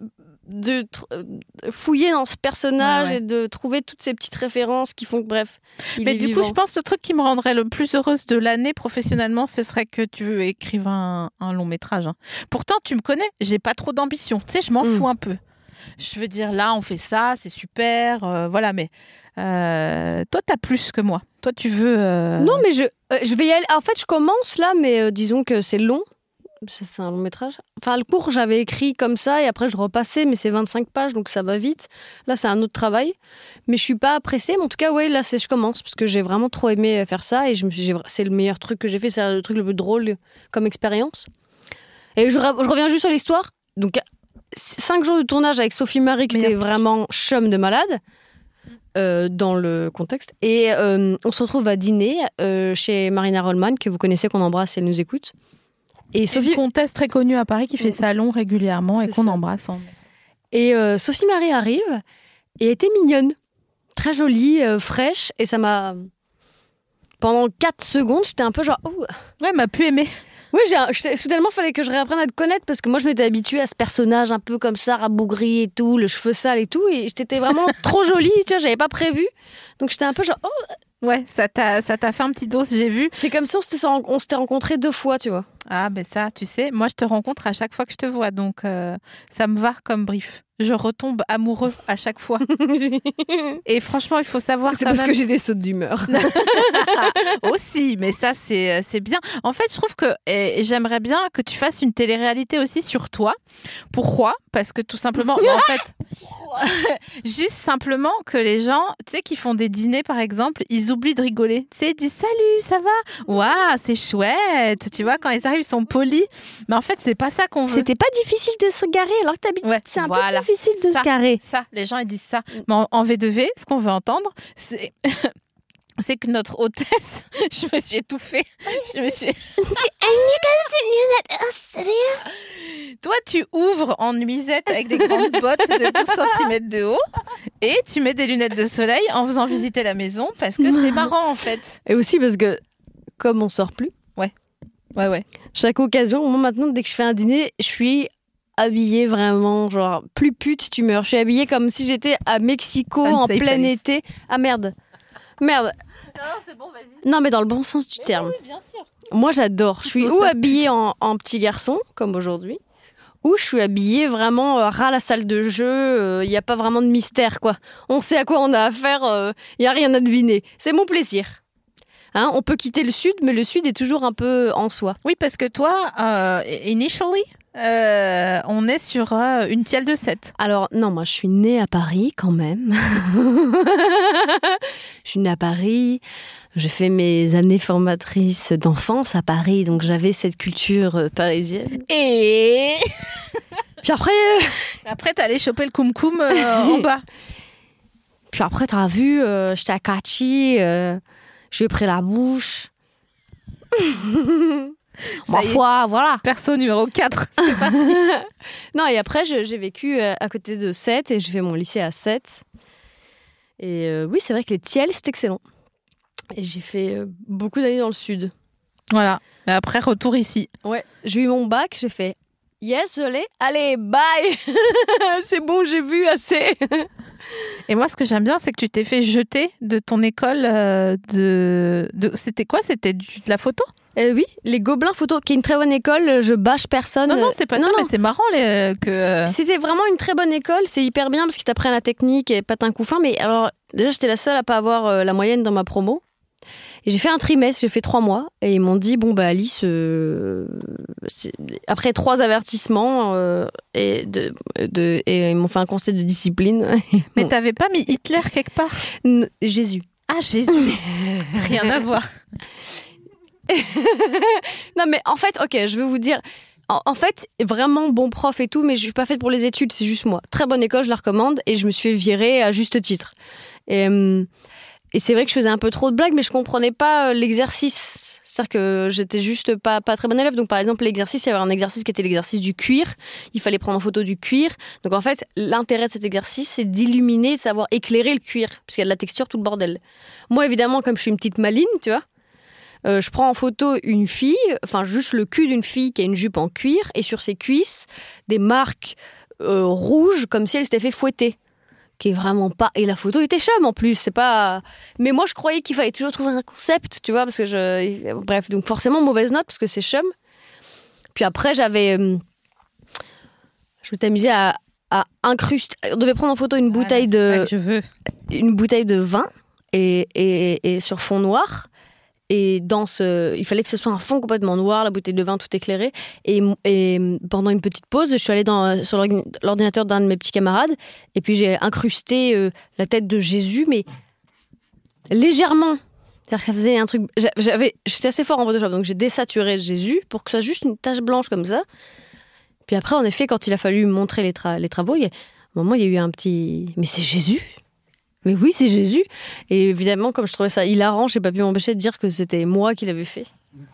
de tr- fouiller dans ce personnage Ouais, ouais. et de trouver toutes ces petites références qui font que, bref, il Mais est du vivant. coup, je pense que le truc qui me rendrait le plus heureuse de l'année professionnellement, ce serait que tu écrives un, un long métrage. hein. Pourtant, tu me connais, j'ai pas trop d'ambition. Tu sais, je m'en Mm. fous un peu. Je veux dire, là, on fait ça, c'est super, euh, voilà. Mais euh, toi, t'as plus que moi. Toi, tu veux. euh, Non, mais je, euh, je vais y aller. En fait, je commence là, mais euh, disons que c'est long. Ça, c'est un long métrage. Enfin, le cours, j'avais écrit comme ça et après, je repassais, mais c'est vingt-cinq pages, donc ça va vite. Là, c'est un autre travail. Mais je suis pas pressée. Mais en tout cas, ouais, là, c'est, je commence parce que j'ai vraiment trop aimé faire ça et je me suis, j'ai- c'est le meilleur truc que j'ai fait. C'est le truc le plus drôle comme expérience. Et je, re- je reviens juste sur l'histoire. Donc, cinq jours de tournage avec Sophie Marie, qui Meilleur était vraiment chum de malade. Euh, dans le contexte. Et euh, on se retrouve à dîner euh, chez Marina Rollman, que vous connaissez, qu'on embrasse si elle nous écoute. Et C'est Sophie, une comtesse très connue à Paris qui fait salon régulièrement et C'est qu'on ça. embrasse. en- et euh, Sophie Marie arrive et elle était mignonne, très jolie, euh, fraîche. Et ça m'a... Pendant quatre secondes, j'étais un peu genre... Oh. Ouais, m'a pu aimer. Oui, j'ai un- j'étais- soudainement, il fallait que je réapprenne à te connaître parce que moi, je m'étais habituée à ce personnage un peu comme ça, rabougri et tout, le cheveu sale et tout. Et j'étais vraiment trop jolie, tu vois, j'avais pas prévu. Donc j'étais un peu genre... Oh. Ouais, ça t'a, ça t'a fait un petit dos, j'ai vu. C'est comme si on s'était, on s'était rencontrés deux fois, tu vois. Ah, ben ça, tu sais, moi je te rencontre à chaque fois que je te vois, donc euh, ça me va comme brief. Je retombe amoureux à chaque fois. Et franchement, il faut savoir C'est quand parce même que j'ai des sautes d'humeur. aussi, mais ça c'est c'est bien. En fait, je trouve que et, et j'aimerais bien que tu fasses une télé-réalité aussi sur toi. Pourquoi ? Parce que tout simplement, bah, en fait, juste simplement que les gens, tu sais, qui font des dîners par exemple, ils oublient de rigoler. Tu sais, ils disent salut, ça va ? Waouh, c'est chouette. Tu vois, quand ils arrivent, ils sont polis. Mais en fait, c'est pas ça qu'on veut. C'était pas difficile de se garer alors que t'habites. Ouais, c'est un voilà. peu difficile de Ça. se garer. Ça, les gens ils disent ça. Mais en, en V deux V, ce qu'on veut entendre, c'est c'est que notre hôtesse, je me suis étouffée. Je me suis. Toi, tu ouvres en nuisette avec des grandes bottes de douze centimètres de haut et tu mets des lunettes de soleil en faisant visiter la maison parce que c'est marrant en fait. Et aussi parce que, comme on sort plus, Ouais, ouais. chaque occasion, moi maintenant, dès que je fais un dîner, je suis habillée vraiment, genre, plus pute, tu meurs. Je suis habillée comme si j'étais à Mexico en Unsafe plein Alice. été. Ah merde. Merde. Non, c'est bon, vas-y. Non, mais dans le bon sens du terme. Oui, bien sûr. Moi, j'adore. Je suis Au ou sol. habillée en, en petit garçon, comme aujourd'hui, ou je suis habillée vraiment euh, ras la salle de jeu. Il n'y a pas vraiment de mystère, quoi. On sait à quoi on a affaire. Il n'y a rien à deviner. C'est mon plaisir. Hein, on peut quitter le sud, mais le sud est toujours un peu en soi. Oui, parce que toi, euh, initially, euh, on est sur euh, une tielle de sept. Alors, non, moi, je suis née à Paris, quand même. Je suis née à Paris. J'ai fait mes années formatrices d'enfance à Paris, donc j'avais cette culture euh, parisienne. Et Puis après... après, t'allais choper le koum koum euh, en bas. Puis après, t'as vu, euh, j'étais à Kachi, euh, je lui ai pris la bouche. Ma y est. foi, voilà. Perso numéro quatre. C'est parti. Non, et après, je- j'ai vécu euh, à côté de Sète et j'ai fait mon lycée à Sète. Et euh, oui, c'est vrai que les Tiels, c'est excellent. Et j'ai fait euh, beaucoup d'années dans le sud. Voilà. Et après, retour ici. Ouais. J'ai eu mon bac, j'ai fait yes, je l'ai. Allez, bye. C'est bon, j'ai vu assez. Et moi, ce que j'aime bien, c'est que tu t'es fait jeter de ton école euh, de... de... C'était quoi ? C'était du- de la photo ? Euh, oui, les Gobelins Photo, qui est une très bonne école. Je bâche personne. Non, non, c'est pas Non, ça, non. mais c'est marrant les, que... euh, C'était vraiment une très bonne école, c'est hyper bien parce qu'ils t'apprennent la technique et patin coup fin. Mais alors, déjà, j'étais la seule à pas avoir euh, la moyenne dans ma promo. Et j'ai fait un trimestre, j'ai fait trois mois. Et ils m'ont dit, bon, bah Alice, euh, c'est- après trois avertissements, euh, et, de, de, et ils m'ont fait un conseil de discipline. Mais Bon. t'avais pas mis Hitler quelque part ? N- Jésus. Ah, Jésus. Rien à voir. Non, mais en fait, ok, je vais vous dire. En, en fait, vraiment bon prof et tout, mais je suis pas faite pour les études, c'est juste moi. Très bonne école, je la recommande, et je me suis fait virer à juste titre. Et, euh, et c'est vrai que je faisais un peu trop de blagues, mais je comprenais pas euh, l'exercice. C'est-à-dire que j'étais juste pas, pas très bonne élève. Donc, par exemple, l'exercice, il y avait un exercice qui était l'exercice du cuir. Il fallait prendre en photo du cuir. Donc, en fait, l'intérêt de cet exercice, c'est d'illuminer, de savoir éclairer le cuir, parce qu'il y a de la texture, tout le bordel. Moi, évidemment, comme je suis une petite maline, tu vois, Euh, je prends en photo une fille, enfin juste le cul d'une fille qui a une jupe en cuir et sur ses cuisses des marques euh, rouge, comme si elle s'était fait fouetter. Qui est vraiment pas... Et la photo était chum, en plus. C'est pas... Mais moi, je croyais qu'il fallait toujours trouver un concept, tu vois, parce que je... Bref, donc forcément, mauvaise note, parce que c'est chum. Puis après, j'avais... Euh... Je m'étais amusée à, à incruster... On devait prendre en photo une bouteille voilà, c'est de... ça que je veux. Une bouteille de vin, et, et, et sur fond noir. Et dans ce, il fallait que ce soit un fond complètement noir, la bouteille de vin tout éclairée. Et, et pendant une petite pause, je suis allée dans, sur l'ordinateur d'un de mes petits camarades, et puis j'ai incrusté euh, la tête de Jésus, mais légèrement. C'est-à-dire que ça faisait un truc. J'avais, j'étais assez fort en Photoshop, donc j'ai désaturé Jésus pour que ce soit juste une tache blanche comme ça. Puis après, en effet, quand il a fallu montrer les, tra- les travaux, il y a, à un moment, il y a eu un petit. Mais c'est Jésus ? Mais oui, c'est Jésus. Et évidemment, comme je trouvais ça hilarant, j'ai pas pu m'empêcher de dire que c'était moi qui l'avais fait.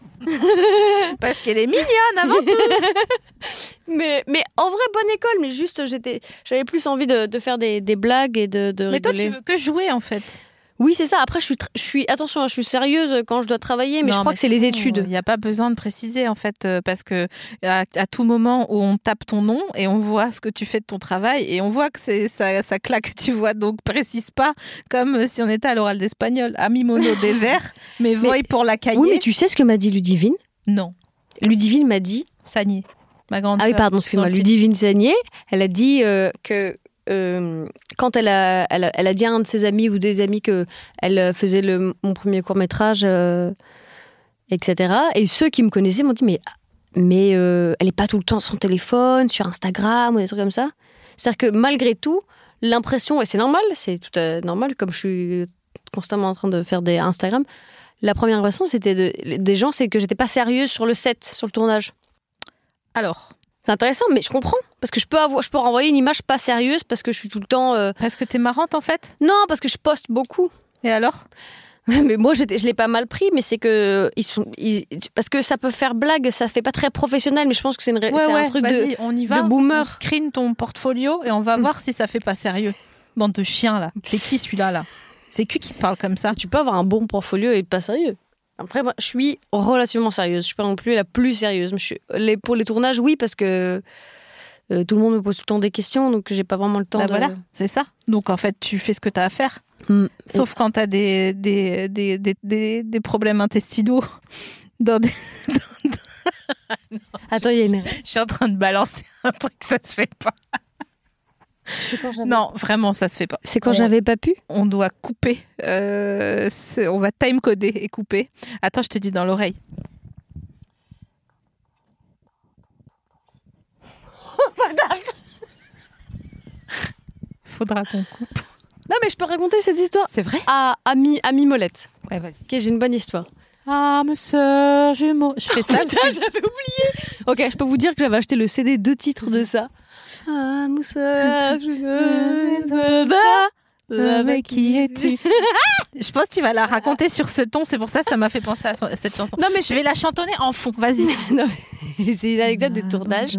Parce qu'elle est mignonne avant tout. mais, mais en vrai, bonne école. Mais juste, j'étais, j'avais plus envie de, de faire des, des blagues et de, de mais rigoler. toi, tu veux que jouer, en fait. Oui, c'est ça. Après, je suis, tr- je suis attention, je suis sérieuse quand je dois travailler, mais non, je crois mais que c'est les études. Il n'y a pas besoin de préciser, en fait, euh, parce que à, à tout moment où on tape ton nom et on voit ce que tu fais de ton travail et on voit que c'est ça, ça claque, tu vois. Donc, précise pas comme si on était à l'oral d'espagnol. Ami mono des verts, mais voy pour la cahier. Oui, mais tu sais ce que m'a dit Ludivine ? Non. Ludivine m'a dit... Sagné, ma grande Ah oui, sœur, pardon, excuse-moi. Ludivine Sagné, elle a dit euh, que... Euh, quand elle a, elle, a, elle a dit à un de ses amis ou des amis qu'elle faisait le, mon premier court-métrage, euh, et cetera. Et ceux qui me connaissaient m'ont dit, mais, mais euh, elle n'est pas tout le temps sur son téléphone, sur Instagram ou des trucs comme ça. C'est-à-dire que malgré tout, l'impression, et c'est normal, c'est tout à normal, comme je suis constamment en train de faire des Instagram, la première impression c'était de, des gens, c'est que j'étais pas sérieuse sur le set, sur le tournage. Alors c'est intéressant, mais je comprends. Parce que je peux, avoir, je peux renvoyer une image pas sérieuse parce que je suis tout le temps... Euh... Parce que t'es marrante, en fait ? Non, parce que je poste beaucoup. Et alors ? Mais moi, j'étais, je l'ai pas mal pris, mais c'est que... Ils sont, ils, parce que ça peut faire blague, ça fait pas très professionnel, mais je pense que c'est, une, ouais, c'est ouais, un truc vas-y, de, on y va, de boomer. On screen ton portfolio et on va voir si ça fait pas sérieux. Bande de chiens, là. C'est qui, celui-là, là ? C'est qui qui te parle comme ça ? Tu peux avoir un bon portfolio et être pas sérieux. Après, moi, je suis relativement sérieuse. Je suis pas non plus la plus sérieuse. Mais je suis, les, pour les tournages, oui, parce que... Euh, tout le monde me pose tout le temps des questions, donc j'ai pas vraiment le temps bah de... Voilà, c'est ça. Donc en fait, tu fais ce que tu as à faire. Mm. Sauf Et... quand tu as des, des, des, des, des, des problèmes intestinaux. Dans des... Attends, il y a une... Je suis en train de balancer un truc, ça se fait pas. Non, vraiment, ça se fait pas. C'est quand on, j'avais pas pu On doit couper. Euh, on va time-coder et couper. Attends, je te dis dans l'oreille. Faudra qu'on coupe. Non, mais je peux raconter cette histoire. C'est vrai ? À Ami, Ami Molette. Ouais, vas-y. Ok, j'ai une bonne histoire. Ah, ma sœur jumeau. Je fais ça. Putain, que... j'avais oublié. Ok, je peux vous dire que j'avais acheté le C D deux titres de ça. Ah, ma sœur jumeau. Avec qui es-tu ? Je pense que tu vas la raconter sur ce ton, c'est pour ça que ça m'a fait penser à, son, à cette chanson. Non, mais je vais la chantonner en fond, vas-y. Non, mais c'est une anecdote de tournage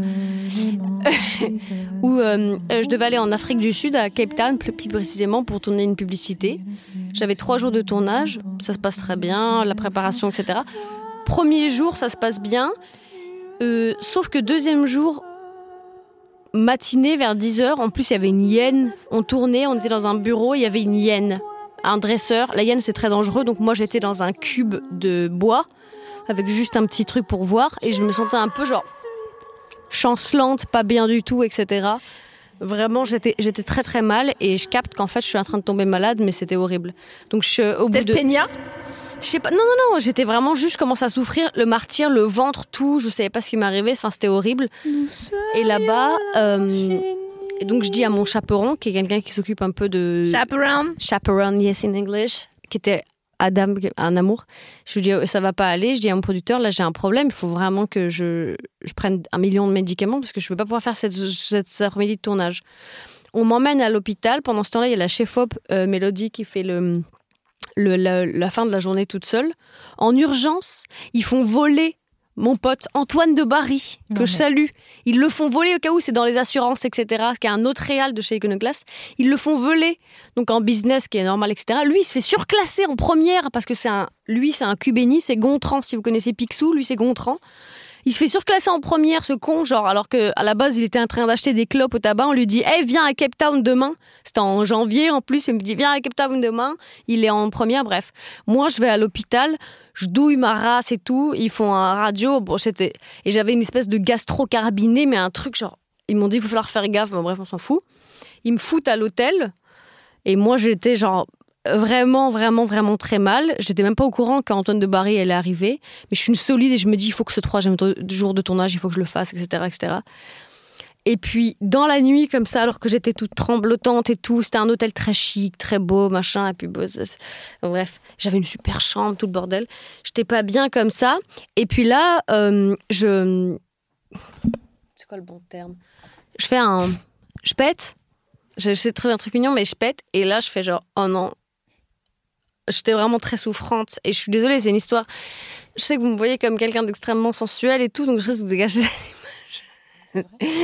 où euh, je devais aller en Afrique du Sud, à Cape Town, plus, plus précisément, pour tourner une publicité. J'avais trois jours de tournage, ça se passe très bien, la préparation, et cetera. Premier jour, ça se passe bien, euh, sauf que deuxième jour, matinée vers dix heures, en plus il y avait une hyène, on tournait, on était dans un bureau, il y avait une hyène, un dresseur. La hyène c'est très dangereux, donc moi j'étais dans un cube de bois avec juste un petit truc pour voir et je me sentais un peu genre chancelante, pas bien du tout, et cetera. Vraiment j'étais, j'étais très très mal et je capte qu'en fait je suis en train de tomber malade, mais c'était horrible. Donc je, au c'était bout de... le ténia ? Je sais pas, non, non, non, j'étais vraiment juste commencé à souffrir, le martyre, le ventre, tout, je savais pas ce qui m'arrivait, enfin c'était horrible. Et là-bas, euh, et donc je dis à mon chaperon, qui est quelqu'un qui s'occupe un peu de... Chaperon. Chaperon, yes in English, qui était Adam, un amour. Je lui dis, ça va pas aller, je dis à mon producteur, là j'ai un problème, il faut vraiment que je, je prenne un million de médicaments parce que je peux pas pouvoir faire cette, cette, cette après-midi de tournage. On m'emmène à l'hôpital, pendant ce temps-là, il y a la chef-op euh, Mélodie qui fait le... Le, la, la fin de la journée toute seule. En urgence, ils font voler mon pote Antoine de Barry, que non, je salue. Ils le font voler au cas où c'est dans les assurances, et cetera, qui est un autre réal de chez Iconoclast. Ils le font voler, donc en business, qui est normal, et cetera. Lui, il se fait surclasser en première, parce que c'est un, lui, c'est un Cubéni, c'est Gontran. Si vous connaissez Picsou, lui, c'est Gontran. Il se fait surclasser en première, ce con, genre, alors qu'à la base, il était en train d'acheter des clopes au tabac. On lui dit, hey, viens à Cape Town demain. C'était en janvier, en plus. Il me dit, viens à Cape Town demain. Il est en première, bref. Moi, je vais à l'hôpital. Je douille ma race et tout. Ils font un radio. Bon, j'étais... Et j'avais une espèce de gastro-carabiné, mais un truc, genre, ils m'ont dit, il va falloir faire gaffe. Mais bref, on s'en fout. Ils me foutent à l'hôtel. Et moi, j'étais genre vraiment, vraiment, vraiment très mal. J'étais même pas au courant qu'Antoine de Barry elle est arrivée. Mais je suis une solide et je me dis, il faut que ce troisième jour de tournage, il faut que je le fasse, et cetera, et cetera. Et puis, dans la nuit, comme ça, alors que j'étais toute tremblotante et tout, c'était un hôtel très chic, très beau, machin, et puis beau. Bref, j'avais une super chambre, tout le bordel. J'étais pas bien comme ça. Et puis là, euh, je... C'est quoi le bon terme ? Je fais un... Je pète. J'essaie de trouver un truc mignon, mais je pète. Et là, je fais genre, oh non. J'étais vraiment très souffrante. Et je suis désolée, c'est une histoire... Je sais que vous me voyez comme quelqu'un d'extrêmement sensuel et tout, donc je risque de vous dégager cette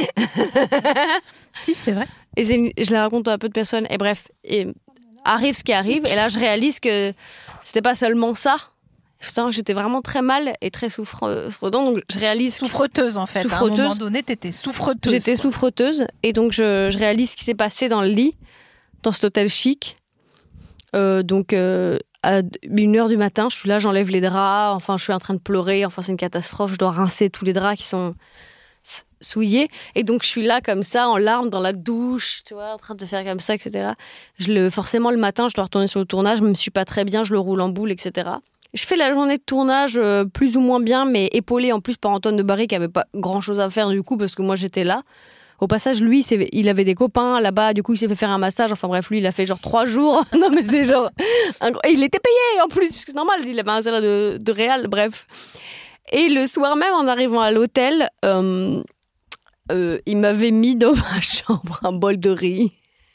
image. Si, c'est vrai. Et c'est une... je la raconte à peu de personnes. Et bref, et arrive ce qui arrive. Et là, je réalise que c'était pas seulement ça. Il faut savoir que j'étais vraiment très mal et très souffrante. Donc, je réalise... Souffreteuse, en fait. Souffreteuse. À un moment donné, t'étais souffreteuse. J'étais quoi. souffreteuse. Et donc, je, je réalise ce qui s'est passé dans le lit, dans cet hôtel chic. Euh, donc, euh, à une heure du matin, je suis là, j'enlève les draps. Enfin, je suis en train de pleurer. Enfin, c'est une catastrophe. Je dois rincer tous les draps qui sont souillés. Et donc, je suis là, comme ça, en larmes, dans la douche, tu vois, en train de faire comme ça, et cetera. Je le, forcément, le matin, je dois retourner sur le tournage. Je me suis pas très bien. Je le roule en boule, et cetera. Je fais la journée de tournage euh, plus ou moins bien, mais épaulée en plus par Antoine de Barry qui avait pas grand-chose à faire du coup parce que moi j'étais là. Au passage, lui, c'est, il avait des copains là-bas, du coup il s'est fait faire un massage. Enfin bref, lui il a fait genre trois jours. Non mais c'est genre... Et il était payé en plus, parce que c'est normal, il avait un salaire de, de réal, bref. Et le soir même, en arrivant à l'hôtel, euh, euh, il m'avait mis dans ma chambre un bol de riz.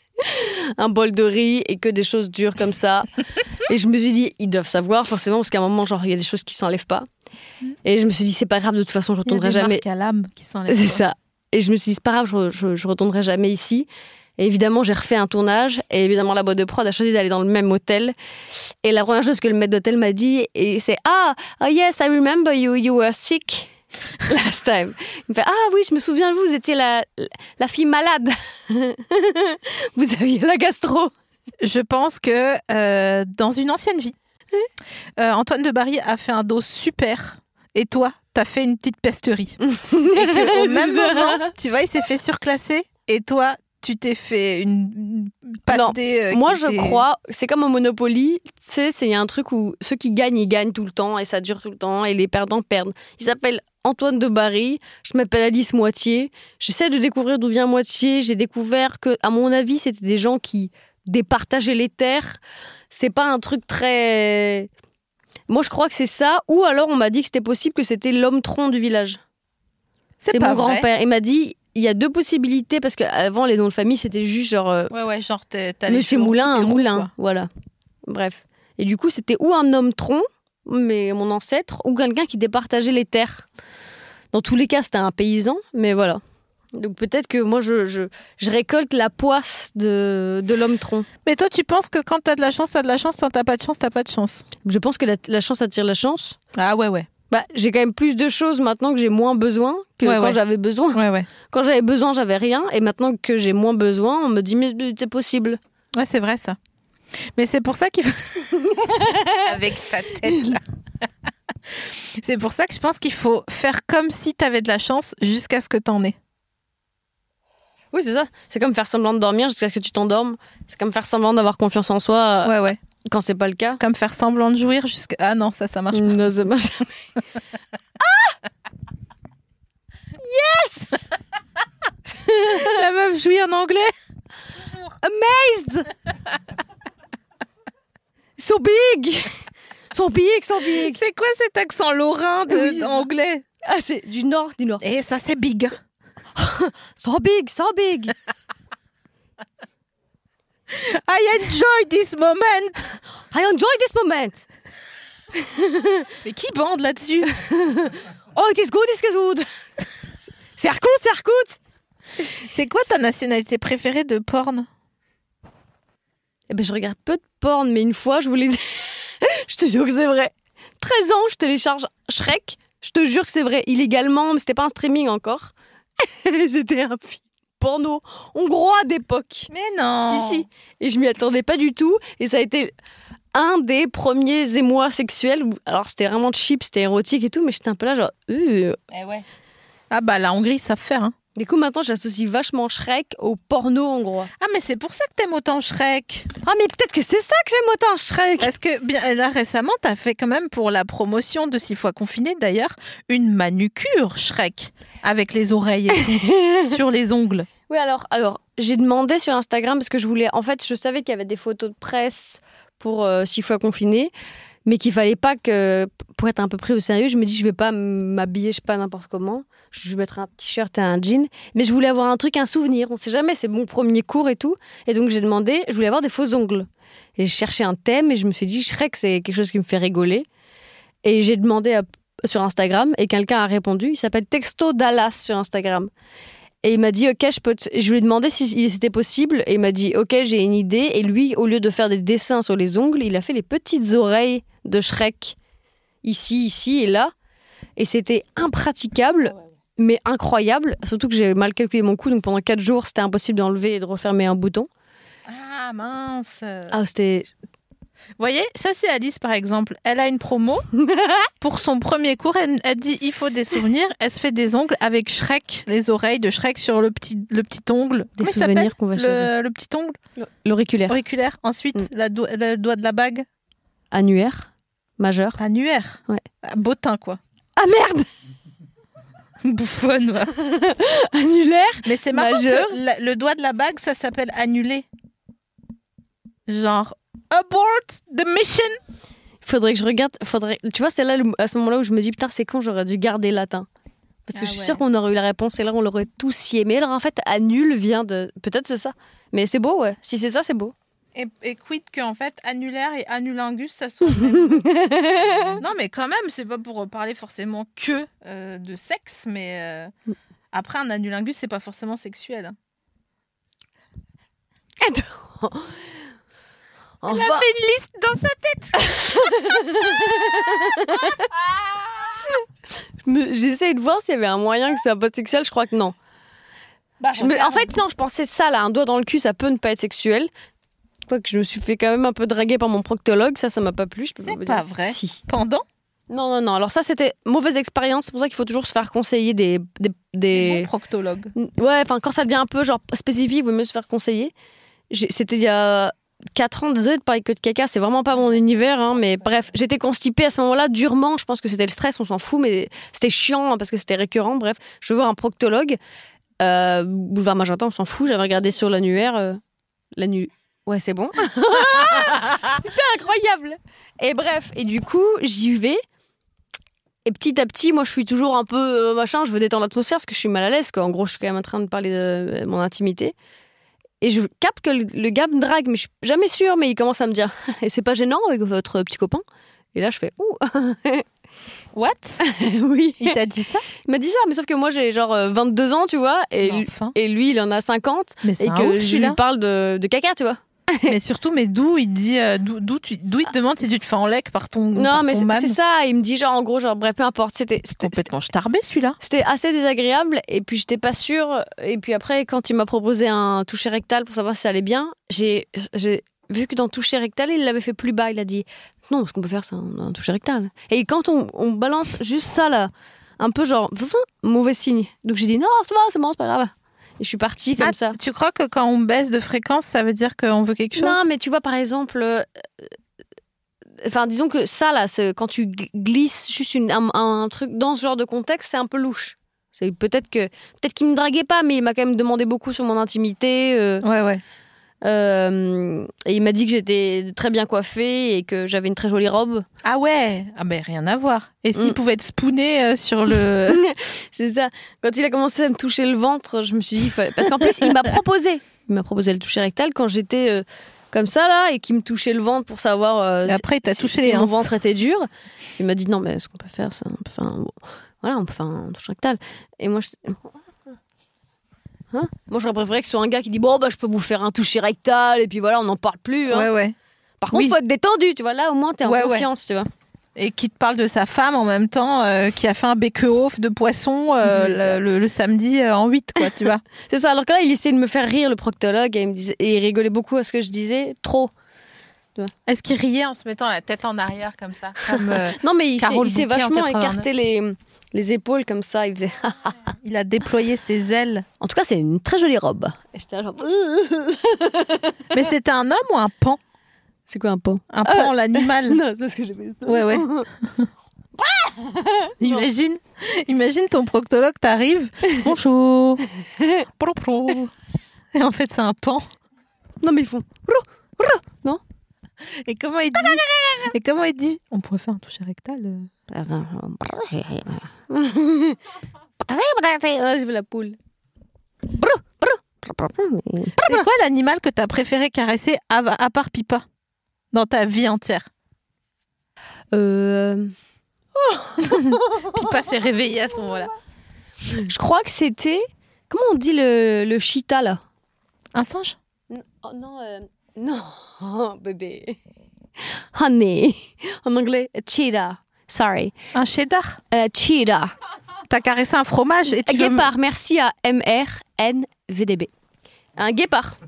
Un bol de riz et que des choses dures comme ça. Et je me suis dit, ils doivent savoir forcément, parce qu'à un moment, genre, il y a des choses qui s'enlèvent pas. Et je me suis dit, c'est pas grave, de toute façon, je retournerai jamais. Il y a des marques à l'âme qui s'enlèvent. C'est ça. Et je me suis dit, c'est pas grave, je, je, je retournerai jamais ici. Et évidemment, j'ai refait un tournage. Et évidemment, la boîte de prod a choisi d'aller dans le même hôtel. Et la première chose que le maître d'hôtel m'a dit, et c'est, ah, oh yes, I remember you, you were sick last time. Il me fait, ah oui, je me souviens de vous, vous étiez la, la fille malade. Vous aviez la gastro. Je pense que euh, dans une ancienne vie, euh, Antoine de Barry a fait un dos super et toi, t'as fait une petite pesterie. Et qu'au même moment, tu vois, il s'est fait surclasser et toi, tu t'es fait une pastée. Euh, moi, je était... crois, c'est comme au Monopoly, tu sais, c'est un truc où ceux qui gagnent, ils gagnent tout le temps et ça dure tout le temps et les perdants perdent. Il s'appelle Antoine de Barry, je m'appelle Alice Moitié. J'essaie de découvrir d'où vient Moitié. J'ai découvert que, à mon avis, c'était des gens qui départageaient les terres. C'est pas un truc très... Moi, je crois que c'est ça. Ou alors, on m'a dit que c'était possible que c'était l'homme tronc du village. C'est, c'est pas mon vrai. grand-père. Il m'a dit, il y a deux possibilités, parce qu'avant, les noms de famille, c'était juste genre... Euh, ouais, ouais, genre, t'as Monsieur Moulin, un moulin. Quoi. Voilà. Bref. Et du coup, c'était ou un homme tronc, mais mon ancêtre, ou quelqu'un qui départageait les terres. Dans tous les cas, c'était un paysan, mais voilà. Donc peut-être que moi, je, je, je récolte la poisse de, de l'homme tronc. Mais toi, tu penses que quand t'as de la chance, t'as de la chance, quand t'as pas de chance, t'as pas de chance. Je pense que la, la chance attire la chance. Ah ouais, ouais. Bah, j'ai quand même plus de choses maintenant que j'ai moins besoin que ouais, quand ouais. j'avais besoin. Ouais, ouais. Quand j'avais besoin, j'avais rien. Et maintenant que j'ai moins besoin, on me dit, mais c'est possible. Ouais, c'est vrai, ça. Mais c'est pour ça qu'il faut... Avec sa tête, là. C'est pour ça que je pense qu'il faut faire comme si t'avais de la chance jusqu'à ce que t'en aies. Oui, c'est ça. C'est comme faire semblant de dormir jusqu'à ce que tu t'endormes. C'est comme faire semblant d'avoir confiance en soi ouais, ouais. quand c'est pas le cas. Comme faire semblant de jouir jusqu'à... Ah non, ça, ça marche pas. Non, ça marche jamais. Ah Yes La meuf jouit en anglais. Amazed So big So big, so big. C'est quoi cet accent lorrain de, oui, anglais? Ah, c'est du nord, du nord. Et ça, c'est big. So big, so big. I enjoy this moment. I enjoy this moment. Mais qui bande là-dessus? Oh, it is good, it is good. C'est Harcourt, c'est Harcourt. C'est quoi ta nationalité préférée de porn? Eh ben, je regarde peu de porn, mais une fois, je voulais... Je te jure que c'est vrai. treize ans, je télécharge Shrek Je te jure que c'est vrai, illégalement, mais c'était pas un streaming encore. C'était un film porno hongrois d'époque. Mais non. Si, si. Et je m'y attendais pas du tout. Et ça a été un des premiers émois sexuels. Où, alors, c'était vraiment cheap, c'était érotique et tout, mais j'étais un peu là, genre. Euh. Eh ouais. Ah bah, la Hongrie, ça fait faire. Hein. Du coup, maintenant, j'associe vachement Shrek au porno hongrois. Ah, mais c'est pour ça que t'aimes autant Shrek. Ah, mais peut-être que c'est ça que j'aime autant Shrek. Parce que bien, là, récemment, t'as fait quand même pour la promotion de Six fois confiné, d'ailleurs, une manucure Shrek. Avec les oreilles et tout, sur les ongles. Oui, alors, alors j'ai demandé sur Instagram parce que je voulais. En fait, je savais qu'il y avait des photos de presse pour euh, Six fois confiné, mais qu'il fallait pas que. Pour être un peu pris au sérieux, je me dis, je vais pas m'habiller, je sais pas, n'importe comment. Je vais mettre un t-shirt et un jean. Mais je voulais avoir un truc, un souvenir. On sait jamais, c'est mon premier cours et tout. Et donc, j'ai demandé, je voulais avoir des faux ongles. Et je cherchais un thème et je me suis dit, Shrek, c'est quelque chose qui me fait rigoler. Et j'ai demandé à, sur Instagram et quelqu'un a répondu. Il s'appelle Texto Dallas sur Instagram. Et il m'a dit, ok, je peux te... Je lui ai demandé si c'était possible. Et il m'a dit, ok, j'ai une idée. Et lui, au lieu de faire des dessins sur les ongles, il a fait les petites oreilles de Shrek. Ici, ici et là. Et c'était impraticable, oh ouais. mais incroyable. Surtout que j'ai mal calculé mon cou. Donc pendant quatre jours, c'était impossible d'enlever et de refermer un bouton. Ah, mince. Ah, c'était... Vous voyez, ça c'est Alice par exemple. Elle a une promo pour son premier cours. Elle, elle dit il faut des souvenirs. Elle se fait des ongles avec Shrek, les oreilles de Shrek sur le petit, le petit ongle. Des Comment souvenirs qu'on va le, le petit ongle L'auriculaire. Auriculaire. Ensuite, mm. la do- le doigt de la bague. Annulaire. Majeur. Annulaire. Ouais. Bottin quoi. Ah merde. Bouffonne. Ouais. Annulaire. Mais c'est marrant majeur. que la, le doigt de la bague, ça s'appelle annulé. Genre. Abort the mission. Faudrait que je regarde. Faudrait. Tu vois, c'est là à ce moment-là où je me dis putain, c'est con, j'aurais dû garder latin. Parce que ah je suis ouais. sûre qu'on aurait eu la réponse et là on l'aurait tous scié. Mais alors en fait, annule vient de. Peut-être c'est ça. Mais c'est beau, ouais. Si c'est ça, c'est beau. Et, et quid que en fait annulaire et annulingus ça soit même. Non mais quand même, c'est pas pour parler forcément que euh, de sexe, mais euh, après un annulingus c'est pas forcément sexuel. Attends. Enfin... Elle a fait une liste dans sa tête. me... J'essaie de voir s'il y avait un moyen que ça soit pas sexuel. Je crois que non. Bah, je me... En fait, non, je pensais ça, là, un doigt dans le cul, ça peut ne pas être sexuel. Je crois que je me suis fait quand même un peu draguer par mon proctologue. Ça, ça m'a pas plu. Je peux c'est pas pas dire. Vrai. Si. Pendant Non, non, non. Alors ça, c'était mauvaise expérience. C'est pour ça qu'il faut toujours se faire conseiller des... Des, des... des bons proctologues. Ouais, enfin, quand ça devient un peu genre spécifique, il vaut mieux se faire conseiller. J'ai... C'était il y a... quatre ans, désolée de parler que de caca, c'est vraiment pas mon univers, hein, mais bref, j'étais constipée à ce moment-là, durement, je pense que c'était le stress, on s'en fout, mais c'était chiant hein, parce que c'était récurrent, bref, je vais voir un proctologue, euh, boulevard Magenta, on s'en fout, j'avais regardé sur l'annuaire, euh, l'annu... Ouais, c'est bon. C'était incroyable. Et bref, et du coup, j'y vais, et petit à petit, moi je suis toujours un peu euh, machin, je veux détendre l'atmosphère parce que je suis mal à l'aise, quoi. En gros, je suis quand même en train de parler de mon intimité. Et je capte que le, le gars me drague, mais je suis jamais sûre, mais il commence à me dire « Et c'est pas gênant avec votre petit copain ?» Et là, je fais « Ouh !» What? Oui. Il t'a dit ça? Il m'a dit ça, mais sauf que moi, j'ai genre vingt-deux ans, tu vois, et, enfin. et lui, il en a cinquante, mais c'est et que ouf, je lui parle de, de caca, tu vois. Mais surtout, mais d'où il dit, euh, d'où, d'où, tu, d'où il te demande si tu te fais en lec par ton Non, par mais ton c'est, man. c'est ça. Il me dit genre en gros, genre bref, peu importe. C'était, c'était complètement starbé celui-là. C'était assez désagréable et puis j'étais pas sûre. Et puis après, quand il m'a proposé un toucher rectal pour savoir si ça allait bien, j'ai, j'ai vu que dans toucher rectal, il l'avait fait plus bas. Il a dit non, ce qu'on peut faire, c'est un, un toucher rectal. Et quand on, on balance juste ça là, un peu genre mauvais signe. Donc j'ai dit non, ça va, c'est bon, c'est pas grave. Et je suis partie comme ah, ça. Tu crois que quand on baisse de fréquence, ça veut dire qu'on veut quelque chose? Non, mais tu vois, par exemple... Euh, enfin, disons que ça, là, c'est, quand tu glisses juste une, un, un truc dans ce genre de contexte, c'est un peu louche. C'est peut-être, que, peut-être qu'il ne me draguait pas, mais il m'a quand même demandé beaucoup sur mon intimité. Euh, ouais, ouais. Euh, et il m'a dit que j'étais très bien coiffée et que j'avais une très jolie robe. Ah ouais, ah ben rien à voir. Et s'il mm. pouvait être spooné euh, sur le... C'est ça. Quand il a commencé à me toucher le ventre, je me suis dit... Parce qu'en plus, il m'a proposé. Il m'a proposé le toucher rectal quand j'étais euh, comme ça, là, et qu'il me touchait le ventre pour savoir euh, et après, il t'a si, touché si les mon ventre était dur. Il m'a dit, non, mais ce qu'on peut faire, c'est... On peut faire un... Voilà, on peut faire un toucher rectal. Et moi, je... Hein Moi, j'aurais préféré que ce soit un gars qui dit bon, bah, je peux vous faire un toucher rectal et puis voilà, on n'en parle plus. Hein. Ouais, ouais. Par contre, il oui. faut être détendu, tu vois. Là, au moins, t'es en ouais, confiance, ouais. tu vois. Et qui te parle de sa femme en même temps, euh, qui a fait un bake-off de poisson euh, le, le, le samedi euh, en huit, quoi, tu vois. C'est ça. Alors que là, il essayait de me faire rire, le proctologue, et il, me disait, et il rigolait beaucoup à ce que je disais. Trop. Est-ce qu'il riait en se mettant la tête en arrière comme ça comme, euh, non, mais il s'est, il s'est vachement quatre-vingt-neuf. écarté les, les épaules comme ça. Il faisait. Il a déployé ses ailes. En tout cas, c'est une très jolie robe. Et j'étais là, genre... Mais c'était un homme ou un pan? C'est quoi un pan? Un pan, ah, l'animal. Non, c'est parce que j'ai fait ça. Ouais, ouais. imagine, imagine ton proctologue, t'arrives. Bonjour. Et en fait, c'est un pan. Non, mais ils font. Non? Et comment il dit? Et comment il dit? On pourrait faire un toucher rectal. Euh... J'ai vu la poule. C'est quoi l'animal que t'as préféré caresser à, à part Pipa dans ta vie entière? Euh... Pipa s'est réveillé à ce moment-là. Je crois que c'était... Comment on dit le, le cheetah, là? Un singe? Non, oh, non, euh... non. Oh, bébé. Honey. En anglais, cheetah. Sorry. Un cheddar? euh, Cheetah. T'as caressé un fromage et tu Un guépard, veux... merci à M R N V D B. Un guépard.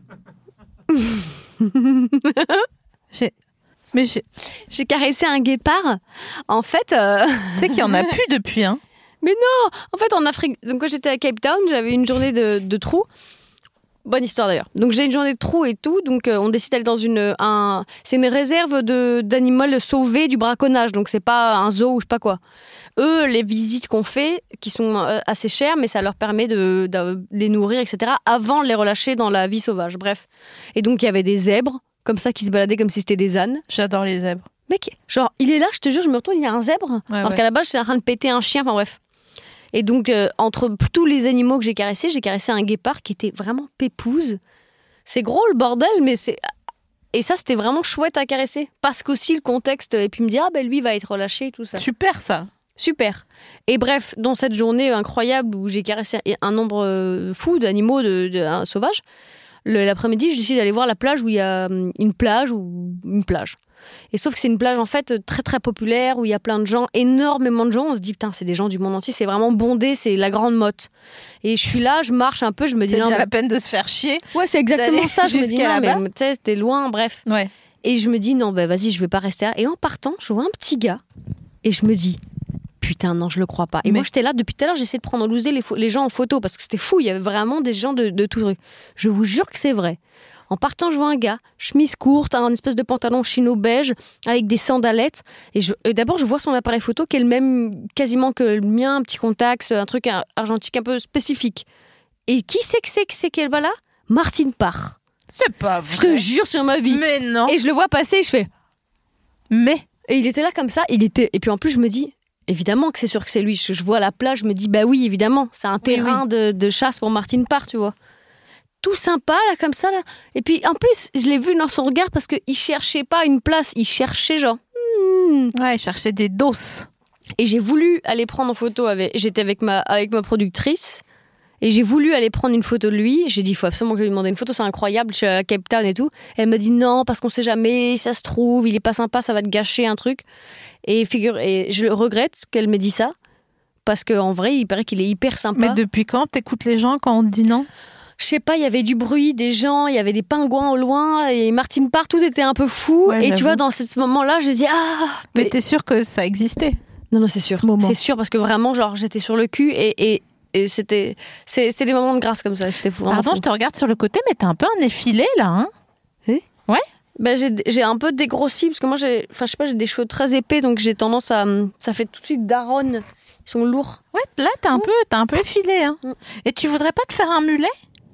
j'ai... Mais j'ai... J'ai caressé un guépard. En fait... Euh... Tu sais qu'il y en a plus depuis, hein? Mais non! En fait, en Afrique... Donc, quand j'étais à Cape Town, j'avais une journée de, de trou. Bonne histoire, d'ailleurs. Donc, j'ai une journée de trou et tout. Donc, euh, on décide d'aller dans une... Un... C'est une réserve de, d'animaux sauvés du braconnage. Donc, c'est pas un zoo ou je sais pas quoi. Eux, les visites qu'on fait, qui sont euh, assez chères, mais ça leur permet de, de les nourrir, et cetera, avant de les relâcher dans la vie sauvage. Bref. Et donc, il y avait des zèbres, comme ça, qui se baladaient comme si c'était des ânes. J'adore les zèbres. Mec, genre, il est là, je te jure, je me retourne, il y a un zèbre. Ouais, alors ouais. qu'à la base, j'étais en train de péter un chien, enfin bref. Et donc, euh, entre tous les animaux que j'ai caressés, j'ai caressé un guépard qui était vraiment pépouze. C'est gros le bordel, mais c'est... Et ça, c'était vraiment chouette à caresser. Parce qu'aussi le contexte, et puis me dire, ah ben lui va être relâché et tout ça. Super ça. Super. Et bref, dans cette journée incroyable où j'ai caressé un nombre euh, fou d'animaux de, de, de, sauvages, le, l'après-midi, je décide d'aller voir la plage où il y a une plage ou une plage. Et sauf que c'est une plage en fait très très populaire où il y a plein de gens, énormément de gens. On se dit putain, c'est des gens du monde entier, c'est vraiment bondé, c'est la grande motte. Et je suis là, je marche un peu, je me dis c'est non, bien mais... la peine de se faire chier. Ouais, c'est exactement ça. Je me dis non, là-bas. mais tu sais, t'es loin, bref. Ouais. Et je me dis non, ben bah, vas-y, je vais pas rester là. Et en partant, je vois un petit gars et je me dis putain, non, je le crois pas. Et mais... moi, j'étais là depuis tout à l'heure, j'essayais de prendre en loser les, fo- les gens en photo parce que c'était fou. Il y avait vraiment des gens de, de tout truc. Je vous jure que c'est vrai. En partant, je vois un gars, chemise courte, un espèce de pantalon chino beige avec des sandalettes. Et, je, et d'abord, je vois son appareil photo qui est le même quasiment que le mien, un petit Contax, un truc argentique un peu spécifique. Et qui c'est que c'est que c'est qu'elle va là? Martine Parr. C'est pas vrai. Je te jure sur ma vie. Mais non. Et je le vois passer et je fais... Mais. Et il était là comme ça. Il était... Et puis en plus, je me dis... Évidemment que c'est sûr que c'est lui. Je, je vois la plage, je me dis, bah oui, évidemment, c'est un terrain oui, oui. De, de chasse pour Martine Parr, tu vois. Tout sympa, là, comme ça, là. Et puis, en plus, je l'ai vu dans son regard parce qu'il cherchait pas une place, il cherchait genre... Hmm. Ouais, il cherchait des doses. Et j'ai voulu aller prendre en photo avec... J'étais avec ma, avec ma productrice et j'ai voulu aller prendre une photo de lui. J'ai dit, il faut absolument que je lui demande une photo, c'est incroyable, je suis à Cape Town et tout. Et elle m'a dit, non, parce qu'on sait jamais, ça se trouve, il est pas sympa, ça va te gâcher un truc. Et, figure, et je regrette qu'elle m'ait dit ça, parce qu'en vrai, il paraît qu'il est hyper sympa. Mais depuis quand t'écoutes les gens quand on te dit non? Je sais pas, il y avait du bruit, des gens, il y avait des pingouins au loin, et Martine Parr, tout était un peu fou. Ouais, et j'avoue. Tu vois, dans ce moment-là, j'ai dit, ah Mais, mais t'es sûre que ça existait? Non, non, c'est sûr. C'est sûr, parce que vraiment, genre, j'étais sur le cul, et, et, et c'était... C'est, c'est des moments de grâce comme ça, c'était fou. Pardon, fou. je te regarde sur le côté, mais t'as un peu un effilé, là, hein? Eh ouais. Ben, j'ai, j'ai un peu dégrossi parce que moi j'ai, enfin je sais pas, j'ai des cheveux très épais donc j'ai tendance à, ça fait tout de suite daronne, ils sont lourds. Ouais, là t'as un mmh. peu, t'as un peu effilé, hein. Mmh. Et tu voudrais pas te faire un mulet?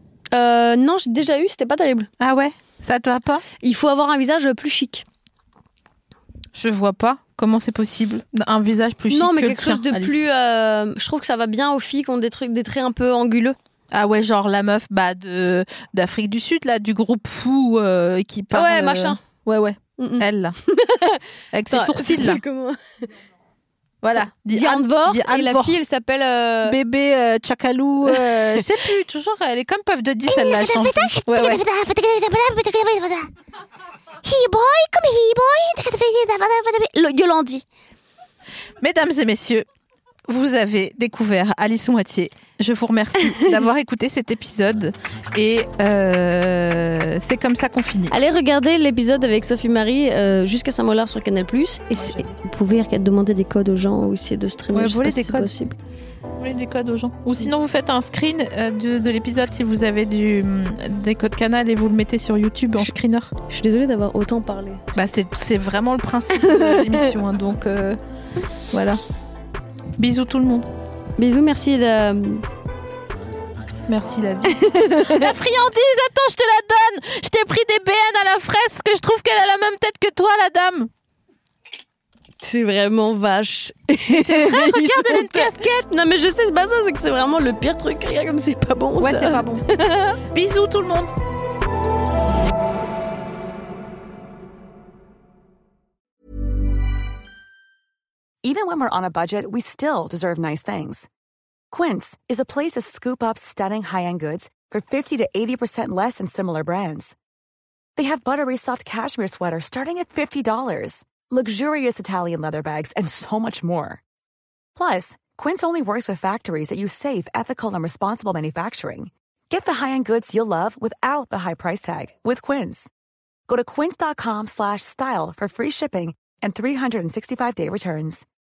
euh, Non, j'ai déjà eu, c'était pas terrible. Ah ouais, ça te va pas? Il faut avoir un visage plus chic. Je vois pas comment c'est possible, un visage plus chic. Non, mais que quelque le tien, chose de Alice. plus. Euh, je trouve que ça va bien aux filles qui ont des trucs, des traits un peu anguleux. Ah ouais, genre la meuf bah, de, d'Afrique du Sud, là, du groupe fou euh, qui parle... Ouais, machin. Euh... Ouais, ouais, Mm-mm. elle, là. Avec ses sourcils, là. Comment... Voilà. Diane Vort, et la fille, elle s'appelle... Euh... Bébé euh, Tchakalou, euh, je sais plus, toujours, elle est comme Puff de dix, elle la chante. Ouais, ouais. He boy, come he boy. Yolandi. Mesdames et messieurs, vous avez découvert Alice Moitié. Je vous remercie d'avoir écouté cet épisode et euh, c'est comme ça qu'on finit. Allez regarder l'épisode avec Sophie Marie euh, jusqu'à Saint-Molard sur Canal plus. Et ouais, vous pouvez demander des codes aux gens ou essayer de streamer. Ouais, je sais pas des si c'est codes. possible. Voler des codes aux gens. Ou sinon vous faites un screen euh, de, de l'épisode si vous avez du, des codes Canal et vous le mettez sur YouTube en je, screener. Je suis désolée d'avoir autant parlé. Bah c'est, c'est vraiment le principe de l'émission. Hein, donc euh, voilà. Bisous tout le monde. Bisous, merci la... Merci la vie. La friandise, attends, je te la donne. Je t'ai pris des B N à la fraise parce que je trouve qu'elle a la même tête que toi, la dame. C'est vraiment vache. C'est vrai, regarde, elle a une casquette. Non mais je sais, c'est pas ça, c'est que c'est vraiment le pire truc. Regarde comme c'est pas bon. Ouais, ça. c'est pas bon. Bisous tout le monde. Even when we're on a budget, we still deserve nice things. Quince is a place to scoop up stunning high-end goods for fifty to eighty percent less than similar brands. They have buttery soft cashmere sweaters starting at fifty dollars, luxurious Italian leather bags, and so much more. Plus, Quince only works with factories that use safe, ethical, and responsible manufacturing. Get the high-end goods you'll love without the high price tag with Quince. Go to quince.com slash style for free shipping and three sixty-five day returns.